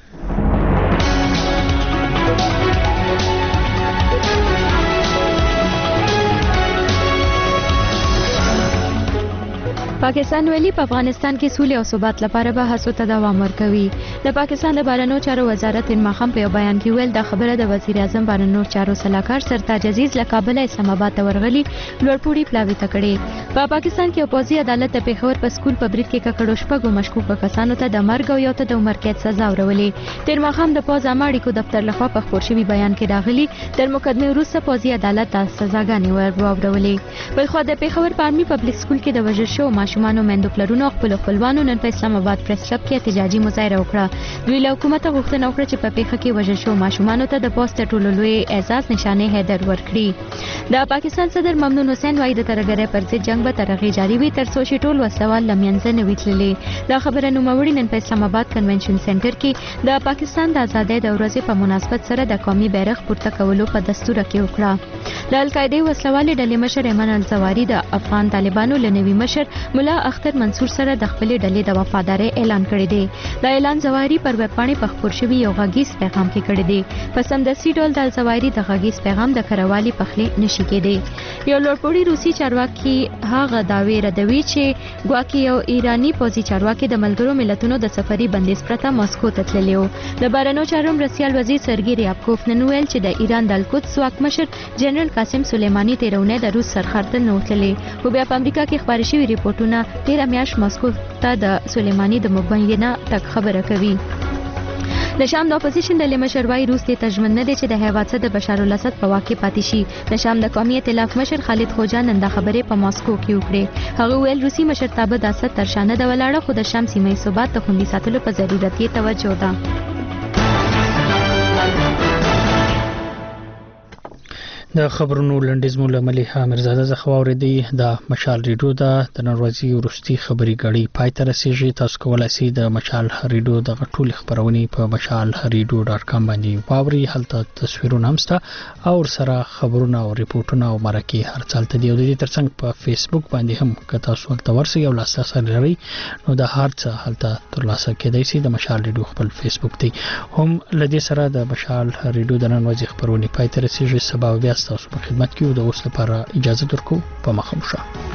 پاکستان ویلي په افغانستان کې سولې او ثبات لپاره به هڅو ته دوام ورکوي. د پاکستان د بهرنیو چارو وزارت ماخام په بیان کې ویل د خبره د وزیر اعظم بهرنیو چارو سلاکار سرتاج عزیز له کابل اسلام آباد ته ورغلي لوړپوړي پلاوي تکړه په پاکستان کې پوځي عدالت د پیښور په سکول په بریټ کې ککړو شپږو مشکوک کسانو ته د مرګ او یو ته د عمر قید سزا ورولې. تیر ماخام د پوز اماړي کو دفتر لخوا په خبر شوی بیان کې راغلي تر مقدمه وروسته پوځي عدالت د سزاګانې ورولې. بلخو د پیښور په عامي پبلک سکول کې د وژل شو ماشومانو مندو پلرونو خپل خپلوانو نن په اسلام آباد پریس کلب کې احتجاجي مظاهره وکړه. دوی له حکومت غوښتنه وکړه چې په پیښه کې وژل شو ماشومانو ته د پوسټ ټولو لوی اعزاز نشانه حیدر ورکړي. د پاکستان صدر ممنون حسین وايي د ترګره پر ضد جنگ به ترغه جاری وي تر څو چې ټول وسوال لمنځه نه ویتللې. دا خبره نو موري نن په اسلام آباد کنونشن سنټر کې د پاکستان د آزادۍ د ورځې په مناسبت سره د قومي بیرغ پورته کولو په دستور کې وکړه. د القاعده وسلوال ډلې مشر ایمن الزواری د افغان طالبانو لنوي مشر مولا اختر منصور سره د خپل ډلې د وفادارۍ اعلان کړی دی. دا اعلان زواری پر ویب پاڼې په خبر شوی یو غږیز پیغام کې کړی دی. په سمدستي ډول د زواری د غږیز پیغام د کروالي پخلي نشي کېدی. یو لوړپوړي روسي چارواکي هغه داوی ردوي چې ګواکې یو ایرانی پوځي چارواکي د ملګرو ملتونو د سفري بندیز پرته ماسکو ته تللی و. د بهرنیو چارو مرستیال وزیر سرګي ریابکوف نن ویل چې د ایران د القدس واکمشر جنرال قاسم سلیمانی تیرونه د روس سرحد ته نوتللی خو بیا په امریکا کې خبري شوی ریپورتونه تیر میاشت ماسکو ته د سلیمانی د مبینه تک خبره کوي. د شام د اپوزیشن د مشر وايي روس ته تجمن نه دي چې د هیواد د بشار الاسد په واقع پاتې شي. د شام د قومي ائتلاف مشر خالد خوجان نن د خبرې په ماسکو کې وکړه. هغه ویل روسي مشرتابه د اسد تر شانه د ولاړه خو د شام سیمې ثبات ته خوندي ساتلو په ضرورت یې توجه ده. د خبرونو لنډیز مو له مليحه مرزاده زخوا اوریدي د مشال ریډیو د نن ورځې ورستي خبري غړي پای ته رسیږي. تاسو کولای شئ د مشال ریډیو د ټولو خبرونه په mashalradio.com باندې واوري. هلته تصویرونه هم شته او سره خبرونه او ریپورتونه او مرکه هر څالته دی. د دې ترڅنګ په فیسبوک باندې هم که تاسو ورته ورسئ او لاسرسي لرئ نو د هر څه هلته ترلاسه کېدای شي. د مشال ریډیو خپل فیسبوک دی هم لدې سره د مشال ریډیو د نن ورځې خبرونه پای ته رسیږي. سبا بیا تاسو په خدمت کې یو. د اوس لپاره اجازه درکو. په مخه مو شه.